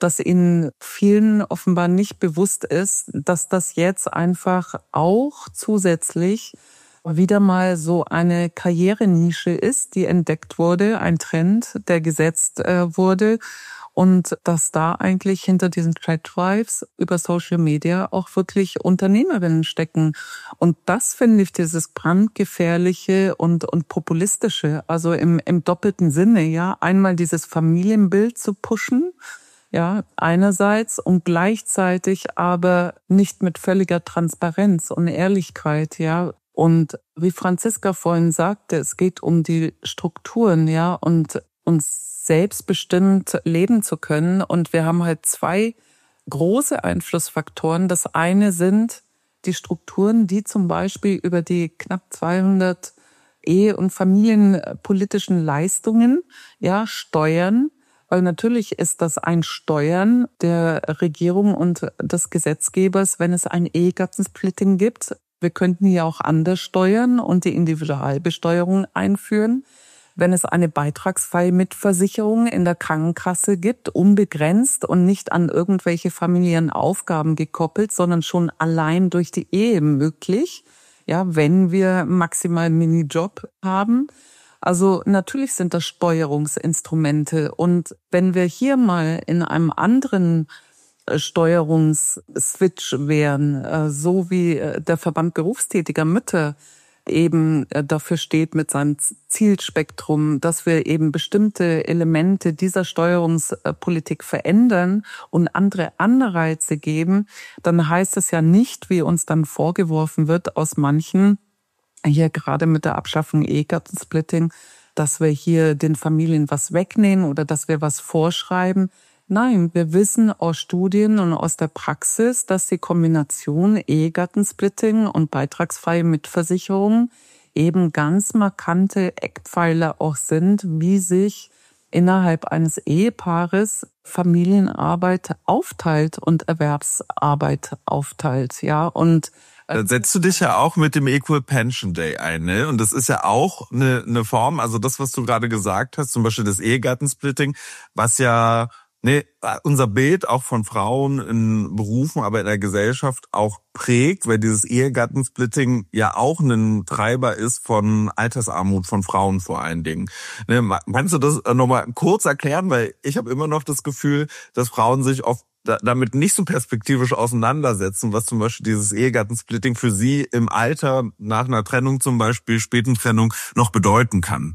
dass ihnen vielen offenbar nicht bewusst ist, dass das jetzt einfach auch zusätzlich wieder mal so eine Karrierenische ist, die entdeckt wurde, ein Trend, der gesetzt äh, wurde. Und dass da eigentlich hinter diesen Thread-Drives über Social Media auch wirklich Unternehmerinnen stecken. Und das finde ich dieses brandgefährliche und, und populistische, also im, im doppelten Sinne, ja. Einmal dieses Familienbild zu pushen, ja, einerseits und gleichzeitig aber nicht mit völliger Transparenz und Ehrlichkeit, ja. Und wie Franziska vorhin sagte, es geht um die Strukturen, ja, und uns selbstbestimmt leben zu können. Und wir haben halt zwei große Einflussfaktoren. Das eine sind die Strukturen, die zum Beispiel über die knapp zweihundert Ehe- und familienpolitischen Leistungen, ja, steuern. Weil natürlich ist das ein Steuern der Regierung und des Gesetzgebers, wenn es ein Ehegattensplitting gibt. Wir könnten ja auch anders steuern und die Individualbesteuerung einführen. Wenn es eine beitragsfreie Mitversicherung in der Krankenkasse gibt, unbegrenzt und nicht an irgendwelche familiären Aufgaben gekoppelt, sondern schon allein durch die Ehe möglich, ja, wenn wir maximal einen Minijob haben. Also natürlich sind das Steuerungsinstrumente. Und wenn wir hier mal in einem anderen Steuerungsswitch wären, so wie der Verband berufstätiger Mütter eben dafür steht mit seinem Zielspektrum, dass wir eben bestimmte Elemente dieser Steuerungspolitik verändern und andere Anreize geben, dann heißt es ja nicht, wie uns dann vorgeworfen wird aus manchen, hier gerade mit der Abschaffung Ehegattensplitting, dass wir hier den Familien was wegnehmen oder dass wir was vorschreiben. Nein, wir wissen aus Studien und aus der Praxis, dass die Kombination Ehegattensplitting und beitragsfreie Mitversicherung eben ganz markante Eckpfeiler auch sind, wie sich innerhalb eines Ehepaares Familienarbeit aufteilt und Erwerbsarbeit aufteilt, ja, und
da setzt du dich ja auch mit dem Equal Pension Day ein, ne? Und das ist ja auch eine, eine Form, also das, was du gerade gesagt hast, zum Beispiel das Ehegattensplitting, was ja nee, unser Bild auch von Frauen in Berufen, aber in der Gesellschaft auch prägt, weil dieses Ehegattensplitting ja auch ein Treiber ist von Altersarmut von Frauen vor allen Dingen. Ne, kannst du das nochmal kurz erklären? Weil ich habe immer noch das Gefühl, dass Frauen sich oft damit nicht so perspektivisch auseinandersetzen, was zum Beispiel dieses Ehegattensplitting für sie im Alter nach einer Trennung zum Beispiel, späten Trennung noch bedeuten kann.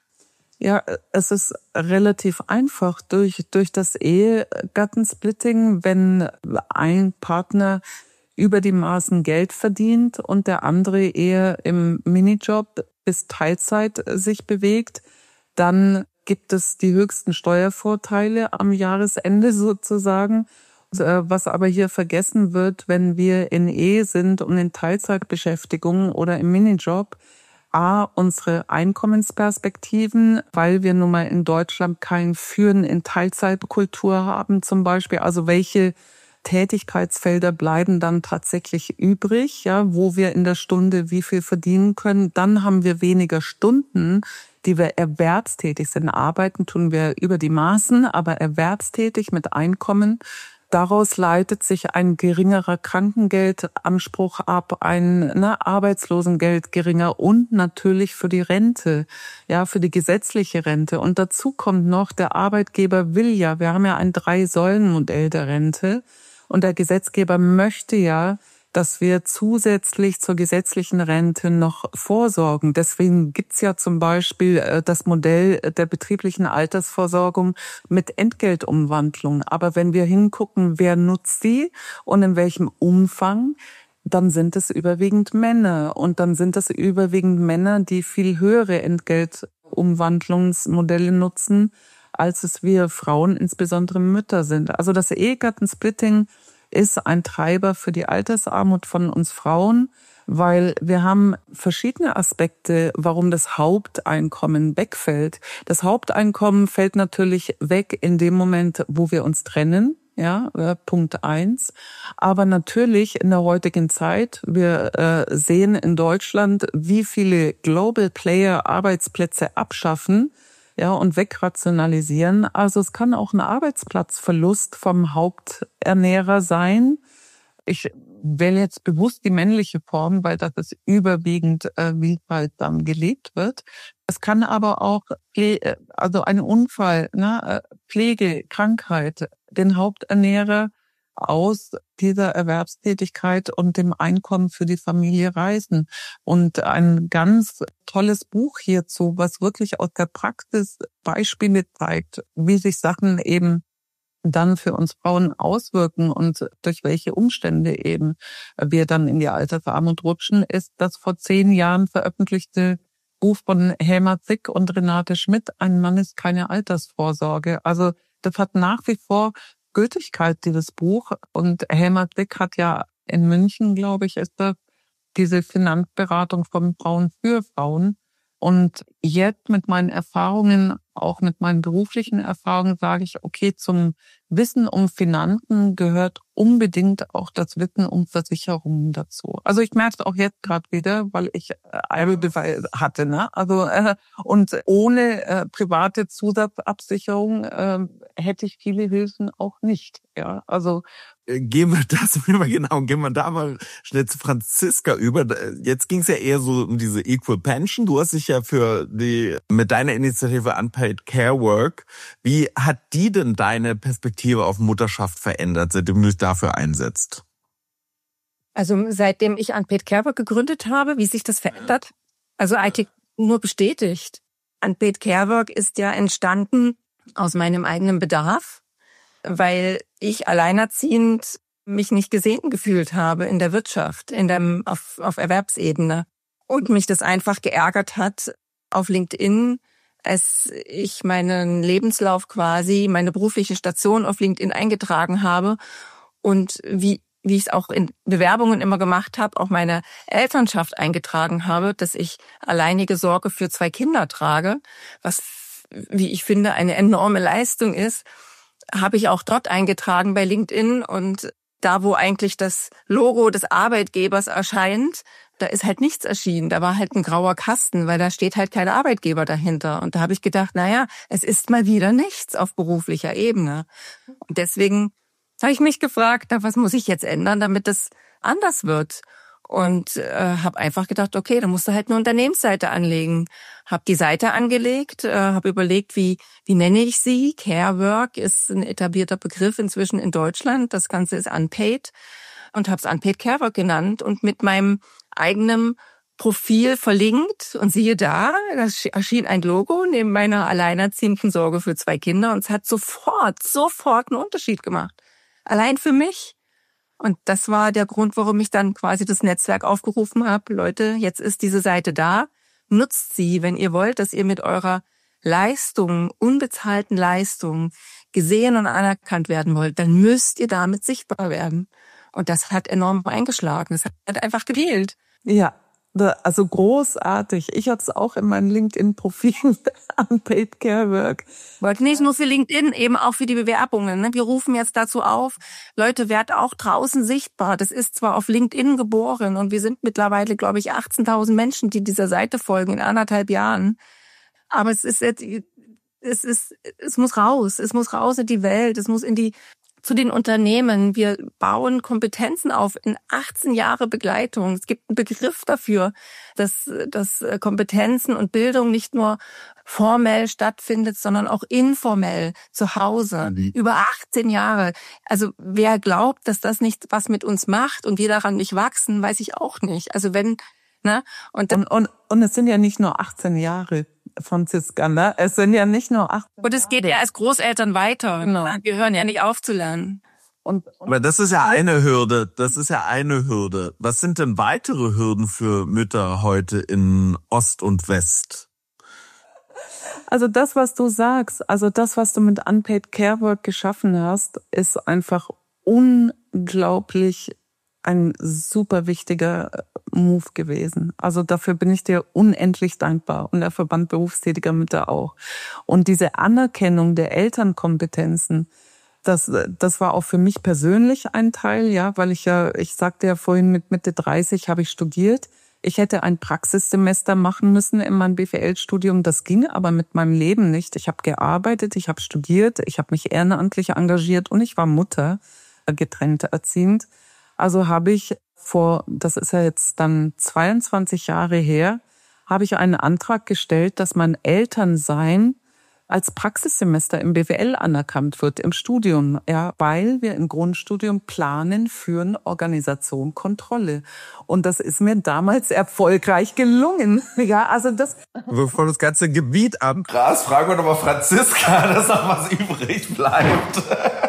Ja, es ist relativ einfach. Durch, durch das Ehegattensplitting, wenn ein Partner über die Maßen Geld verdient und der andere eher im Minijob bis Teilzeit sich bewegt, dann gibt es die höchsten Steuervorteile am Jahresende sozusagen. Was aber hier vergessen wird, wenn wir in Ehe sind und in Teilzeitbeschäftigung oder im Minijob, A, unsere Einkommensperspektiven, weil wir nun mal in Deutschland kein Führen in Teilzeitkultur haben zum Beispiel. Also welche Tätigkeitsfelder bleiben dann tatsächlich übrig, ja, wo wir in der Stunde wie viel verdienen können. Dann haben wir weniger Stunden, die wir erwerbstätig sind. Arbeiten tun wir über die Maßen, aber erwerbstätig mit Einkommen. Daraus leitet sich ein geringerer Krankengeldanspruch ab, ein ne, Arbeitslosengeld geringer und natürlich für die Rente, ja, für die gesetzliche Rente. Und dazu kommt noch, der Arbeitgeber will ja, wir haben ja ein Drei-Säulen-Modell der Rente und der Gesetzgeber möchte ja, dass wir zusätzlich zur gesetzlichen Rente noch vorsorgen. Deswegen gibt's ja zum Beispiel das Modell der betrieblichen Altersvorsorgung mit Entgeltumwandlung. Aber wenn wir hingucken, wer nutzt die und in welchem Umfang, dann sind es überwiegend Männer. Und dann sind es überwiegend Männer, die viel höhere Entgeltumwandlungsmodelle nutzen, als es wir Frauen, insbesondere Mütter, sind. Also das Ehegattensplitting ist ein Treiber für die Altersarmut von uns Frauen, weil wir haben verschiedene Aspekte, warum das Haupteinkommen wegfällt. Das Haupteinkommen fällt natürlich weg in dem Moment, wo wir uns trennen. Ja, Punkt eins. Aber natürlich in der heutigen Zeit, wir äh, sehen in Deutschland, wie viele Global Player Arbeitsplätze abschaffen. ja, und wegrationalisieren. Also es kann auch ein Arbeitsplatzverlust vom Haupternährer sein. Ich wähle jetzt bewusst die männliche Form, weil das ist überwiegend, äh, wie halt dann gelebt wird. Es kann aber auch, also ein Unfall, ne, Pflege, Krankheit, den Haupternährer aus dieser Erwerbstätigkeit und dem Einkommen für die Familie reißen. Und ein ganz tolles Buch hierzu, was wirklich aus der Praxis Beispiele zeigt, wie sich Sachen eben dann für uns Frauen auswirken und durch welche Umstände eben wir dann in die Altersarmut rutschen, ist das vor zehn Jahren veröffentlichte Buch von Helma Zick und Renate Schmidt, Ein Mann ist keine Altersvorsorge. Also das hat nach wie vor Gültigkeit, dieses Buch. Und Helma Zick hat ja in München, glaube ich, ist das diese Finanzberatung von Frauen für Frauen. Und jetzt mit meinen Erfahrungen, auch mit meinen beruflichen Erfahrungen, sage ich, okay, zum Wissen um Finanzen gehört unbedingt auch das Wissen um Versicherungen dazu. Also ich merke es auch jetzt gerade wieder, weil ich Eilbeweis hatte, ne? Also äh, und ohne äh, private Zusatzabsicherung äh, hätte ich viele Hilfen auch nicht. Ja, also
gehen wir das mal genau, gehen wir da mal schnell zu Franziska über. Jetzt ging es ja eher so um diese Equal Pension. Du hast dich ja für die mit deiner Initiative Unpaid Care Work. Wie hat die denn deine Perspektive auf Mutterschaft verändert, seitdem du dich dafür einsetzt?
Also seitdem ich Unpaid Care Work gegründet habe, wie sich das verändert? Also eigentlich nur bestätigt. Unpaid Care Work ist ja entstanden aus meinem eigenen Bedarf, weil ich alleinerziehend mich nicht gesehen gefühlt habe in der Wirtschaft, in dem, auf, auf Erwerbsebene. Und mich das einfach geärgert hat auf LinkedIn, als ich meinen Lebenslauf quasi, meine berufliche Station auf LinkedIn eingetragen habe und wie wie ich es auch in Bewerbungen immer gemacht habe, auch meine Elternschaft eingetragen habe, dass ich alleinige Sorge für zwei Kinder trage, was, wie ich finde, eine enorme Leistung ist, habe ich auch dort eingetragen bei LinkedIn. Und da, wo eigentlich das Logo des Arbeitgebers erscheint, da ist halt nichts erschienen. Da war halt ein grauer Kasten, weil da steht halt kein Arbeitgeber dahinter. Und da habe ich gedacht, naja, es ist mal wieder nichts auf beruflicher Ebene. Und deswegen habe ich mich gefragt, na, was muss ich jetzt ändern, damit das anders wird? Und äh, habe einfach gedacht, okay, dann musst du halt eine Unternehmensseite anlegen. Habe die Seite angelegt, äh, habe überlegt, wie wie nenne ich sie? Care Work ist ein etablierter Begriff inzwischen in Deutschland. Das Ganze ist Unpaid und habe es Unpaid Care Work genannt und mit meinem eigenen Profil verlinkt. Und siehe da, da erschien ein Logo neben meiner alleinerziehenden Sorge für zwei Kinder und es hat sofort, sofort einen Unterschied gemacht. Allein für mich. Und das war der Grund, warum ich dann quasi das Netzwerk aufgerufen habe. Leute, jetzt ist diese Seite da. Nutzt sie, wenn ihr wollt, dass ihr mit eurer Leistung, unbezahlten Leistung gesehen und anerkannt werden wollt, dann müsst ihr damit sichtbar werden. Und das hat enorm eingeschlagen. Das hat einfach gewählt.
Ja, also großartig. Ich habe es auch in meinem LinkedIn-Profil Unpaid Care Work.
Wollte nicht nur für LinkedIn, eben auch für die Bewerbungen. Ne? Wir rufen jetzt dazu auf, Leute, werdet auch draußen sichtbar. Das ist zwar auf LinkedIn geboren und wir sind mittlerweile, glaube ich, achtzehntausend Menschen, die dieser Seite folgen in anderthalb Jahren. Aber es ist jetzt, es ist, es muss raus. Es muss raus in die Welt. Es muss in die zu den Unternehmen. Wir bauen Kompetenzen auf in achtzehn Jahre Begleitung. Es gibt einen Begriff dafür, dass, dass Kompetenzen und Bildung nicht nur formell stattfindet, sondern auch informell zu Hause. Mhm. Über achtzehn Jahre. Also wer glaubt, dass das nicht was mit uns macht und wir daran nicht wachsen, weiß ich auch nicht. Also wenn, ne? Und,
und, und, und es sind ja nicht nur achtzehn Jahre. Franziska, ne? Es sind ja nicht nur acht.
Und es geht ja als Großeltern weiter. Genau. Wir hören ja nicht auf zu lernen.
Und, und Aber das ist ja eine Hürde. Das ist ja eine Hürde. Was sind denn weitere Hürden für Mütter heute in Ost und West?
Also das, was du sagst, also das, was du mit Unpaid Care Work geschaffen hast, ist einfach unglaublich ein super wichtiger Move gewesen. Also dafür bin ich dir unendlich dankbar und der Verband berufstätiger Mütter auch. Und diese Anerkennung der Elternkompetenzen, das, das war auch für mich persönlich ein Teil, ja, weil ich ja, ich sagte ja vorhin, mit Mitte dreißig habe ich studiert. Ich hätte ein Praxissemester machen müssen in meinem B W L-Studium. Das ging aber mit meinem Leben nicht. Ich habe gearbeitet, ich habe studiert, ich habe mich ehrenamtlich engagiert und ich war Mutter, getrennt erziehend. Also habe ich vor, das ist ja jetzt dann zweiundzwanzig Jahre her, habe ich einen Antrag gestellt, dass mein Elternsein als Praxissemester im B W L anerkannt wird, im Studium, ja, weil wir im Grundstudium planen, führen, Organisation, Kontrolle. Und das ist mir damals erfolgreich gelungen. Ja, also das.
Wir fangen das ganze Gebiet an.
Krass, fragen wir doch mal Franziska, dass noch was übrig bleibt.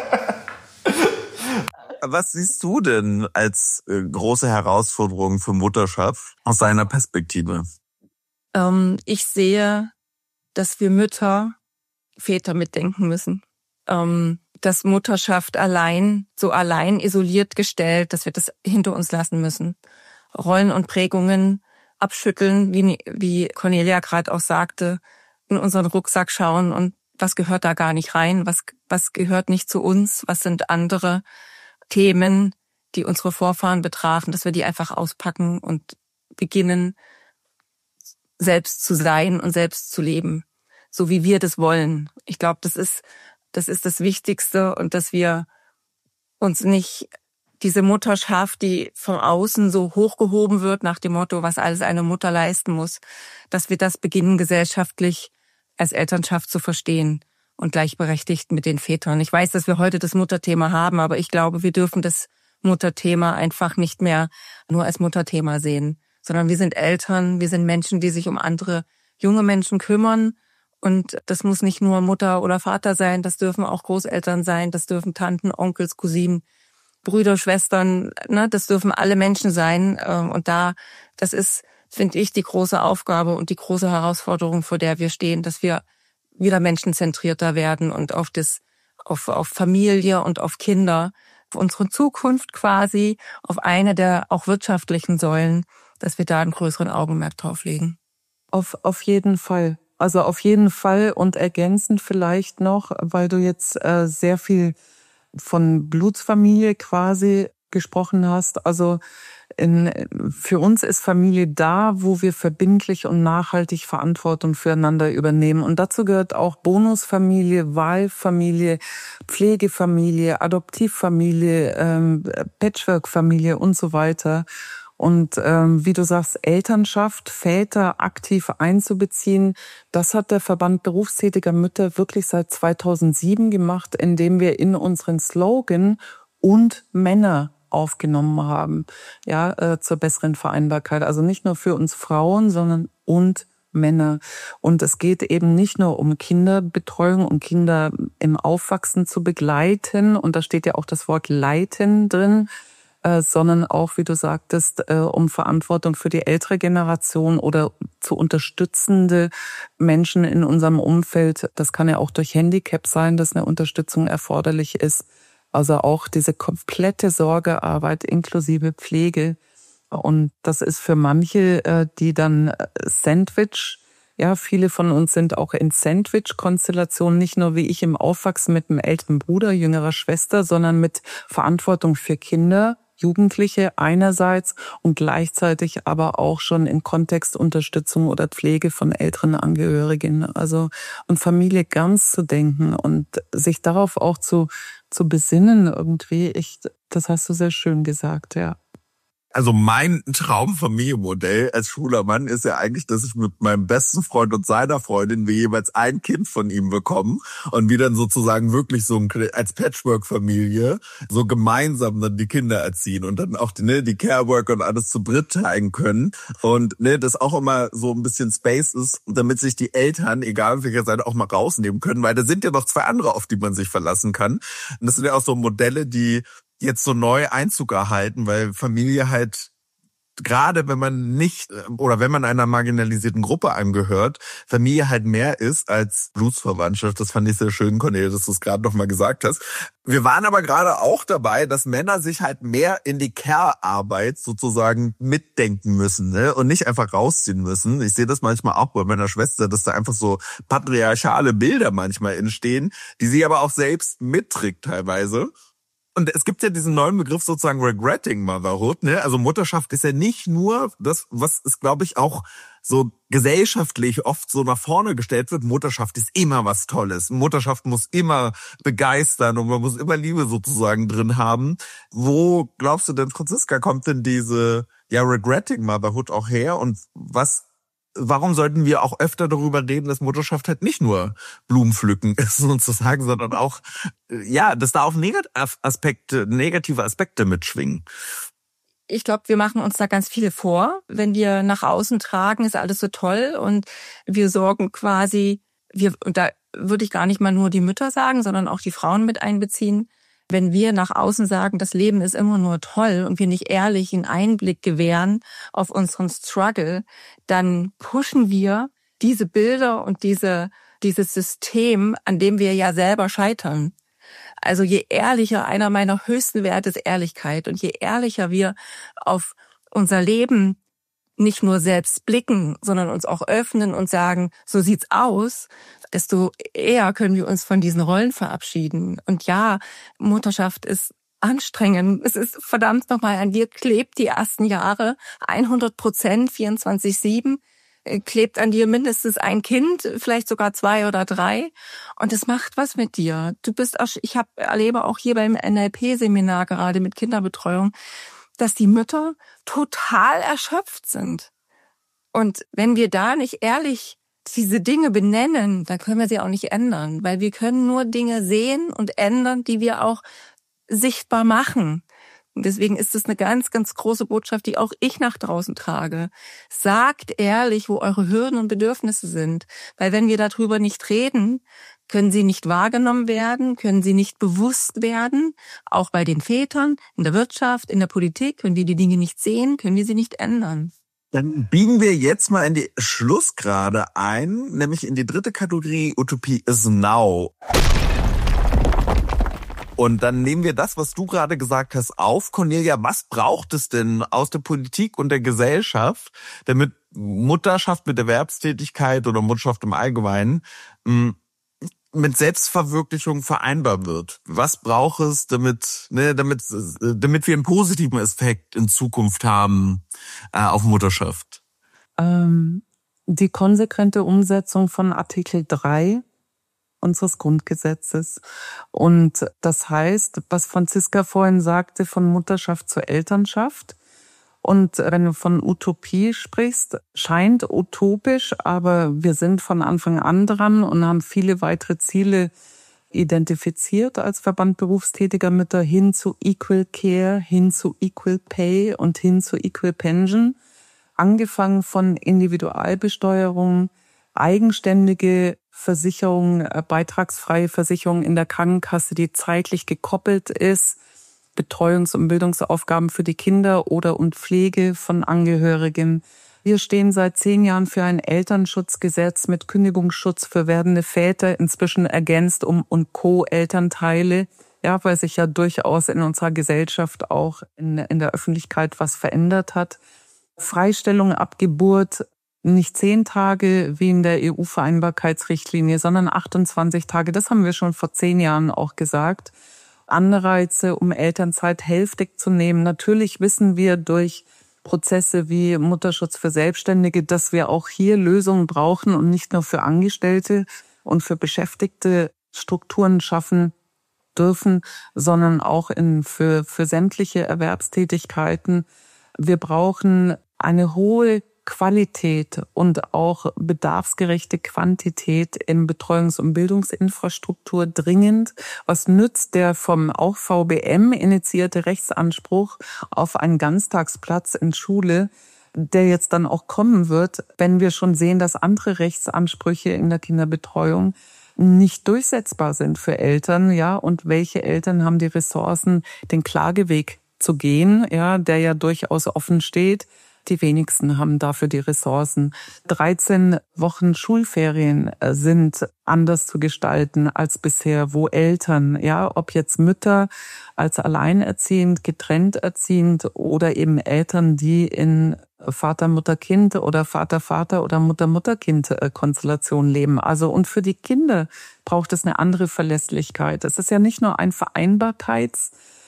Was siehst du denn als große Herausforderung für Mutterschaft aus deiner Perspektive?
Ähm, ich sehe, dass wir Mütter Väter mitdenken müssen. Ähm, dass Mutterschaft allein, so allein isoliert gestellt, dass wir das hinter uns lassen müssen. Rollen und Prägungen abschütteln, wie, wie Cornelia gerade auch sagte, in unseren Rucksack schauen und was gehört da gar nicht rein, was, was gehört nicht zu uns, was sind andere Themen, die unsere Vorfahren betrafen, dass wir die einfach auspacken und beginnen, selbst zu sein und selbst zu leben, so wie wir das wollen. Ich glaube, das ist, das ist das Wichtigste und dass wir uns nicht diese Mutterschaft, die von außen so hochgehoben wird nach dem Motto, was alles eine Mutter leisten muss, dass wir das beginnen, gesellschaftlich als Elternschaft zu verstehen und gleichberechtigt mit den Vätern. Ich weiß, dass wir heute das Mutterthema haben, aber ich glaube, wir dürfen das Mutterthema einfach nicht mehr nur als Mutterthema sehen, sondern wir sind Eltern, wir sind Menschen, die sich um andere junge Menschen kümmern. Und das muss nicht nur Mutter oder Vater sein, das dürfen auch Großeltern sein, das dürfen Tanten, Onkels, Cousinen, Brüder, Schwestern, ne, das dürfen alle Menschen sein. Und da, das ist, finde ich, die große Aufgabe und die große Herausforderung, vor der wir stehen, dass wir wieder menschenzentrierter werden und auf das, auf, auf Familie und auf Kinder, auf unsere Zukunft quasi, auf eine der auch wirtschaftlichen Säulen, dass wir da einen größeren Augenmerk drauf legen.
Auf, auf jeden Fall. Also auf jeden Fall und ergänzend vielleicht noch, weil du jetzt äh, sehr viel von Blutsfamilie quasi gesprochen hast. Also in, für uns ist Familie da, wo wir verbindlich und nachhaltig Verantwortung füreinander übernehmen. Und dazu gehört auch Bonusfamilie, Wahlfamilie, Pflegefamilie, Adoptivfamilie, ähm, Patchworkfamilie und so weiter. Und ähm, wie du sagst, Elternschaft, Väter aktiv einzubeziehen, das hat der Verband berufstätiger Mütter wirklich seit zweitausendsieben gemacht, indem wir in unseren Slogan und Männer aufgenommen haben, ja, äh, zur besseren Vereinbarkeit. Also nicht nur für uns Frauen, sondern und Männer. Und es geht eben nicht nur um Kinderbetreuung und Kinder im Aufwachsen zu begleiten. Und da steht ja auch das Wort leiten drin. Äh, sondern auch, wie du sagtest, äh, um Verantwortung für die ältere Generation oder zu unterstützende Menschen in unserem Umfeld. Das kann ja auch durch Handicap sein, dass eine Unterstützung erforderlich ist. Also auch diese komplette Sorgearbeit inklusive Pflege. Und das ist für manche, äh, die dann Sandwich, ja, viele von uns sind auch in Sandwich-Konstellationen, nicht nur wie ich im Aufwachsen mit einem älteren Bruder, jüngerer Schwester, sondern mit Verantwortung für Kinder, Jugendliche einerseits und gleichzeitig aber auch schon in Kontextunterstützung oder Pflege von älteren Angehörigen. Also und Familie ganz zu denken und sich darauf auch zu zu besinnen irgendwie. Ich, das hast du sehr schön gesagt, ja.
Also mein Traumfamilienmodell als schwuler Mann ist ja eigentlich, dass ich mit meinem besten Freund und seiner Freundin wir jeweils ein Kind von ihm bekommen und wir dann sozusagen wirklich so ein, als Patchwork-Familie so gemeinsam dann die Kinder erziehen und dann auch die, ne, die Care-Work und alles zu dritt teilen können und ne, das auch immer so ein bisschen Space ist, damit sich die Eltern, egal auf welcher Seite, auch mal rausnehmen können, weil da sind ja noch zwei andere, auf die man sich verlassen kann. Und das sind ja auch so Modelle, die jetzt so neu Einzug erhalten, weil Familie halt, gerade wenn man nicht oder wenn man einer marginalisierten Gruppe angehört, Familie halt mehr ist als Blutsverwandtschaft. Das fand ich sehr schön, Cornelia, dass du es gerade nochmal gesagt hast. Wir waren aber gerade auch dabei, dass Männer sich halt mehr in die Care-Arbeit sozusagen mitdenken müssen, ne? Und nicht einfach rausziehen müssen. Ich sehe das manchmal auch bei meiner Schwester, dass da einfach so patriarchale Bilder manchmal entstehen, die sie aber auch selbst mitträgt teilweise.
Und es gibt ja diesen neuen Begriff sozusagen Regretting Motherhood, ne? Also Mutterschaft ist ja nicht nur das, was ist, glaube ich, auch so gesellschaftlich oft so nach vorne gestellt wird. Mutterschaft ist immer was Tolles. Mutterschaft muss immer begeistern und man muss immer Liebe sozusagen drin haben. Wo glaubst du denn, Franziska, kommt denn diese ja Regretting Motherhood auch her? Und was warum sollten wir auch öfter darüber reden, dass Mutterschaft halt nicht nur Blumenpflücken ist sozusagen, sondern auch, ja, dass da auch Aspekte, negative Aspekte mitschwingen?
Ich glaube, wir machen uns da ganz viele vor. Wenn wir nach außen tragen, ist alles so toll und wir sorgen quasi, wir, und da würde ich gar nicht mal nur die Mütter sagen, sondern auch die Frauen mit einbeziehen. Wenn wir nach außen sagen, das Leben ist immer nur toll und wir nicht ehrlich einen Einblick gewähren auf unseren Struggle, dann pushen wir diese Bilder und diese, dieses System, an dem wir ja selber scheitern. Also je ehrlicher, einer meiner höchsten Werte ist Ehrlichkeit. Und je ehrlicher wir auf unser Leben nicht nur selbst blicken, sondern uns auch öffnen und sagen, so sieht's aus, desto eher können wir uns von diesen Rollen verabschieden. Und ja, Mutterschaft ist anstrengend. Es ist verdammt nochmal, an dir klebt die ersten Jahre hundert Prozent, vierundzwanzig sieben, klebt an dir mindestens ein Kind, vielleicht sogar zwei oder drei. Und es macht was mit dir. Du bist auch, ich hab, erlebe auch hier beim N L P-Seminar gerade mit Kinderbetreuung, dass die Mütter total erschöpft sind. Und wenn wir da nicht ehrlich diese Dinge benennen, dann können wir sie auch nicht ändern, weil wir können nur Dinge sehen und ändern, die wir auch sichtbar machen. Und deswegen ist es eine ganz, ganz große Botschaft, die auch ich nach draußen trage. Sagt ehrlich, wo eure Hürden und Bedürfnisse sind. Weil wenn wir darüber nicht reden, können sie nicht wahrgenommen werden, können sie nicht bewusst werden. Auch bei den Vätern, in der Wirtschaft, in der Politik, wenn wir die Dinge nicht sehen, können wir sie nicht ändern.
Dann biegen wir jetzt mal in die Schlussgrade ein, nämlich in die dritte Kategorie, Utopie is now. Und dann nehmen wir das, was du gerade gesagt hast, auf. Cornelia, was braucht es denn aus der Politik und der Gesellschaft, damit Mutterschaft mit Erwerbstätigkeit oder Mutterschaft im Allgemeinen mit Selbstverwirklichung vereinbar wird? Was braucht es, damit, ne, damit, damit wir einen positiven Effekt in Zukunft haben äh, auf Mutterschaft?
Ähm, die konsequente Umsetzung von Artikel drei unseres Grundgesetzes. Und das heißt, was Franziska vorhin sagte, von Mutterschaft zur Elternschaft. Und wenn du von Utopie sprichst, scheint utopisch, aber wir sind von Anfang an dran und haben viele weitere Ziele identifiziert als Verband berufstätiger Mütter hin zu Equal Care, hin zu Equal Pay und hin zu Equal Pension. Angefangen von Individualbesteuerung, eigenständige Versicherung, beitragsfreie Versicherung in der Krankenkasse, die zeitlich gekoppelt ist, Betreuungs- und Bildungsaufgaben für die Kinder oder und Pflege von Angehörigen. Wir stehen seit zehn Jahren für ein Elternschutzgesetz mit Kündigungsschutz für werdende Väter, inzwischen ergänzt um und Co-Elternteile, ja, weil sich ja durchaus in unserer Gesellschaft auch in, in der Öffentlichkeit was verändert hat. Freistellung ab Geburt, nicht zehn Tage wie in der E U-Vereinbarkeitsrichtlinie, sondern achtundzwanzig Tage. Das haben wir schon vor zehn Jahren auch gesagt. Anreize, um Elternzeit hälftig zu nehmen. Natürlich wissen wir durch Prozesse wie Mutterschutz für Selbstständige, dass wir auch hier Lösungen brauchen und nicht nur für Angestellte und für Beschäftigte Strukturen schaffen dürfen, sondern auch in, für, für sämtliche Erwerbstätigkeiten. Wir brauchen eine hohe Qualität und auch bedarfsgerechte Quantität in Betreuungs- und Bildungsinfrastruktur dringend. Was nützt der vom auch V B M initiierte Rechtsanspruch auf einen Ganztagsplatz in Schule, der jetzt dann auch kommen wird, wenn wir schon sehen, dass andere Rechtsansprüche in der Kinderbetreuung nicht durchsetzbar sind für Eltern, ja, und welche Eltern haben die Ressourcen, den Klageweg zu gehen, ja, der ja durchaus offen steht. Die wenigsten haben dafür die Ressourcen. dreizehn Wochen Schulferien sind anders zu gestalten als bisher, wo Eltern, ja, ob jetzt Mütter als alleinerziehend, getrennt erziehend oder eben Eltern, die in Vater, Mutter, Kind oder Vater, Vater oder Mutter, Mutter, Kind Konstellation leben. Also, und für die Kinder braucht es eine andere Verlässlichkeit. Es ist ja nicht nur ein Vereinbarkeits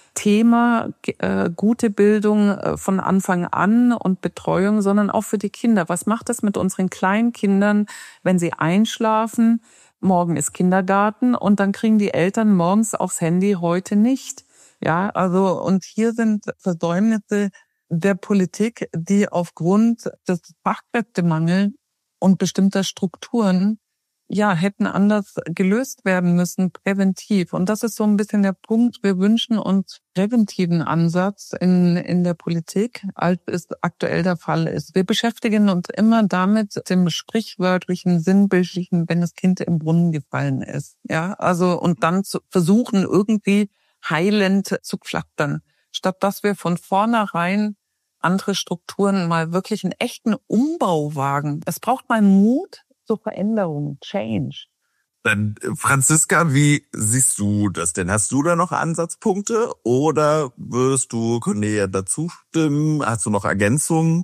Thema äh, gute Bildung äh, von Anfang an und Betreuung, sondern auch für die Kinder. Was macht das mit unseren kleinen Kindern, wenn sie einschlafen? Morgen ist Kindergarten und dann kriegen die Eltern morgens aufs Handy, heute nicht. Ja, also und hier sind Versäumnisse der Politik, die aufgrund des Fachkräftemangels und bestimmter Strukturen ja hätten anders gelöst werden müssen, präventiv. Und das ist so ein bisschen der Punkt. Wir wünschen uns präventiven Ansatz in in der Politik, als es aktuell der Fall ist. Wir beschäftigen uns immer damit, dem sprichwörtlichen, sinnbildlichen, wenn das Kind im Brunnen gefallen ist. Ja, also und dann zu versuchen, irgendwie heilend zu pflastern, statt dass wir von vornherein andere Strukturen mal wirklich einen echten Umbau wagen. Es braucht mal Mut zur Veränderung, Change.
Dann, Franziska, wie siehst du das denn? Hast du da noch Ansatzpunkte oder würdest du Cornelia dazu stimmen? Hast du noch Ergänzungen?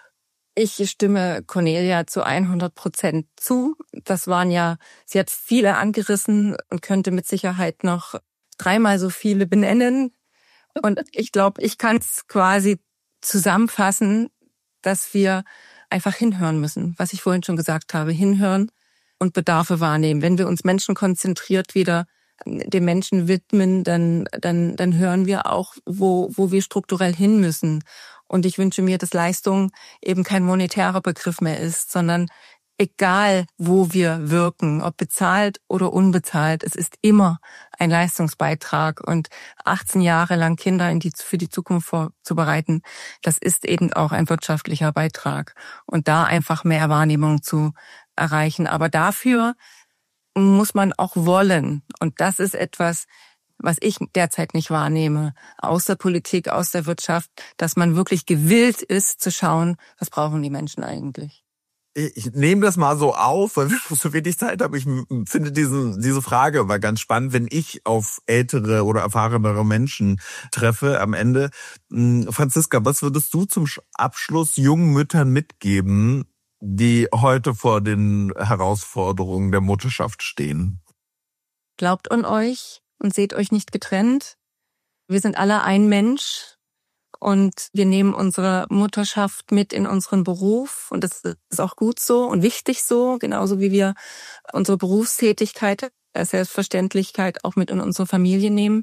Ich stimme Cornelia zu hundert Prozent zu. Das waren ja, sie hat viele angerissen und könnte mit Sicherheit noch dreimal so viele benennen. Und ich glaube, ich kann es quasi zusammenfassen, dass wir einfach hinhören müssen, was ich vorhin schon gesagt habe, hinhören und Bedarfe wahrnehmen. Wenn wir uns menschenkonzentriert wieder dem Menschen widmen, dann dann dann hören wir auch, wo wo wir strukturell hin müssen. Und ich wünsche mir, dass Leistung eben kein monetärer Begriff mehr ist, sondern egal, wo wir wirken, ob bezahlt oder unbezahlt, es ist immer ein Leistungsbeitrag. Und achtzehn Jahre lang Kinder in die, für die Zukunft vorzubereiten, das ist eben auch ein wirtschaftlicher Beitrag. Und da einfach mehr Wahrnehmung zu erreichen. Aber dafür muss man auch wollen. Und das ist etwas, was ich derzeit nicht wahrnehme, aus der Politik, aus der Wirtschaft, dass man wirklich gewillt ist zu schauen, was brauchen die Menschen eigentlich.
Ich nehme das mal so auf, weil wir so wenig Zeit haben. Ich finde diesen, diese Frage immer ganz spannend, wenn ich auf ältere oder erfahrenere Menschen treffe am Ende. Franziska, was würdest du zum Abschluss jungen Müttern mitgeben, die heute vor den Herausforderungen der Mutterschaft stehen?
Glaubt an euch und seht euch nicht getrennt. Wir sind alle ein Mensch. Und wir nehmen unsere Mutterschaft mit in unseren Beruf. Und das ist auch gut so und wichtig so, genauso wie wir unsere Berufstätigkeit, Selbstverständlichkeit auch mit in unsere Familie nehmen.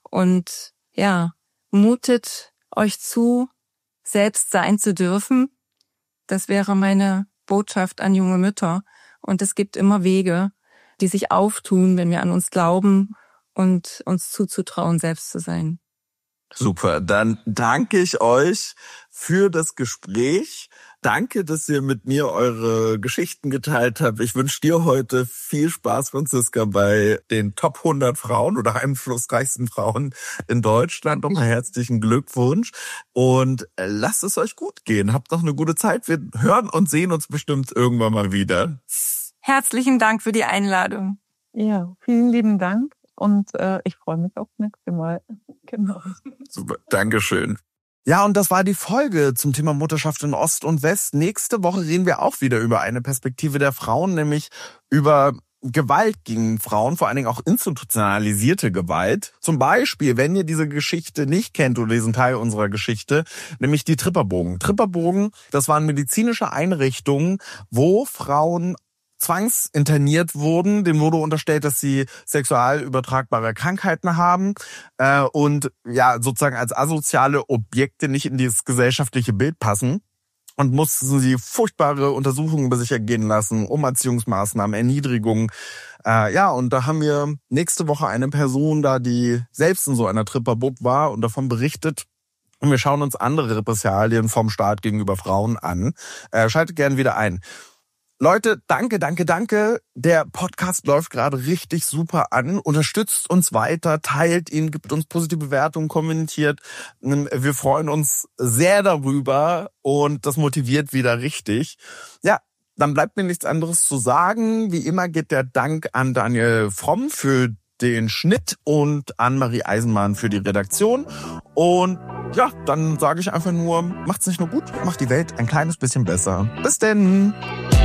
Und ja, mutet euch zu, selbst sein zu dürfen. Das wäre meine Botschaft an junge Mütter. Und es gibt immer Wege, die sich auftun, wenn wir an uns glauben und uns zuzutrauen, selbst zu sein.
Super, dann danke ich euch für das Gespräch. Danke, dass ihr mit mir eure Geschichten geteilt habt. Ich wünsche dir heute viel Spaß, Franziska, bei den Top hundert Frauen oder einflussreichsten Frauen in Deutschland. Nochmal herzlichen Glückwunsch und lasst es euch gut gehen. Habt noch eine gute Zeit. Wir hören und sehen uns bestimmt irgendwann mal wieder.
Herzlichen Dank für die Einladung.
Ja, vielen lieben Dank. Und äh, ich freue mich aufs nächste Mal. Genau.
Super, Dankeschön.
Ja, und das war die Folge zum Thema Mutterschaft in Ost und West. Nächste Woche reden wir auch wieder über eine Perspektive der Frauen, nämlich über Gewalt gegen Frauen, vor allen Dingen auch institutionalisierte Gewalt. Zum Beispiel, wenn ihr diese Geschichte nicht kennt oder diesen Teil unserer Geschichte, nämlich die Tripperbogen. Tripperbogen, das waren medizinische Einrichtungen, wo Frauen zwangsinterniert wurden. Dem wurde unterstellt, dass sie sexual übertragbare Krankheiten haben äh, und ja sozusagen als asoziale Objekte nicht in dieses gesellschaftliche Bild passen und mussten sie furchtbare Untersuchungen bei sich ergehen lassen, Umerziehungsmaßnahmen, Erniedrigungen. Äh, ja, und da haben wir nächste Woche eine Person da, die selbst in so einer Tripperbub war und davon berichtet. Und wir schauen uns andere Repressalien vom Staat gegenüber Frauen an. Äh, schaltet gerne wieder ein. Leute, danke, danke, danke. Der Podcast läuft gerade richtig super an. Unterstützt uns weiter, teilt ihn, gibt uns positive Bewertungen, kommentiert. Wir freuen uns sehr darüber und das motiviert wieder richtig. Ja, dann bleibt mir nichts anderes zu sagen. Wie immer geht der Dank an Daniel Fromm für den Schnitt und an Marie Eisenmann für die Redaktion. Und ja, dann sage ich einfach nur, macht's nicht nur gut, macht die Welt ein kleines bisschen besser. Bis denn!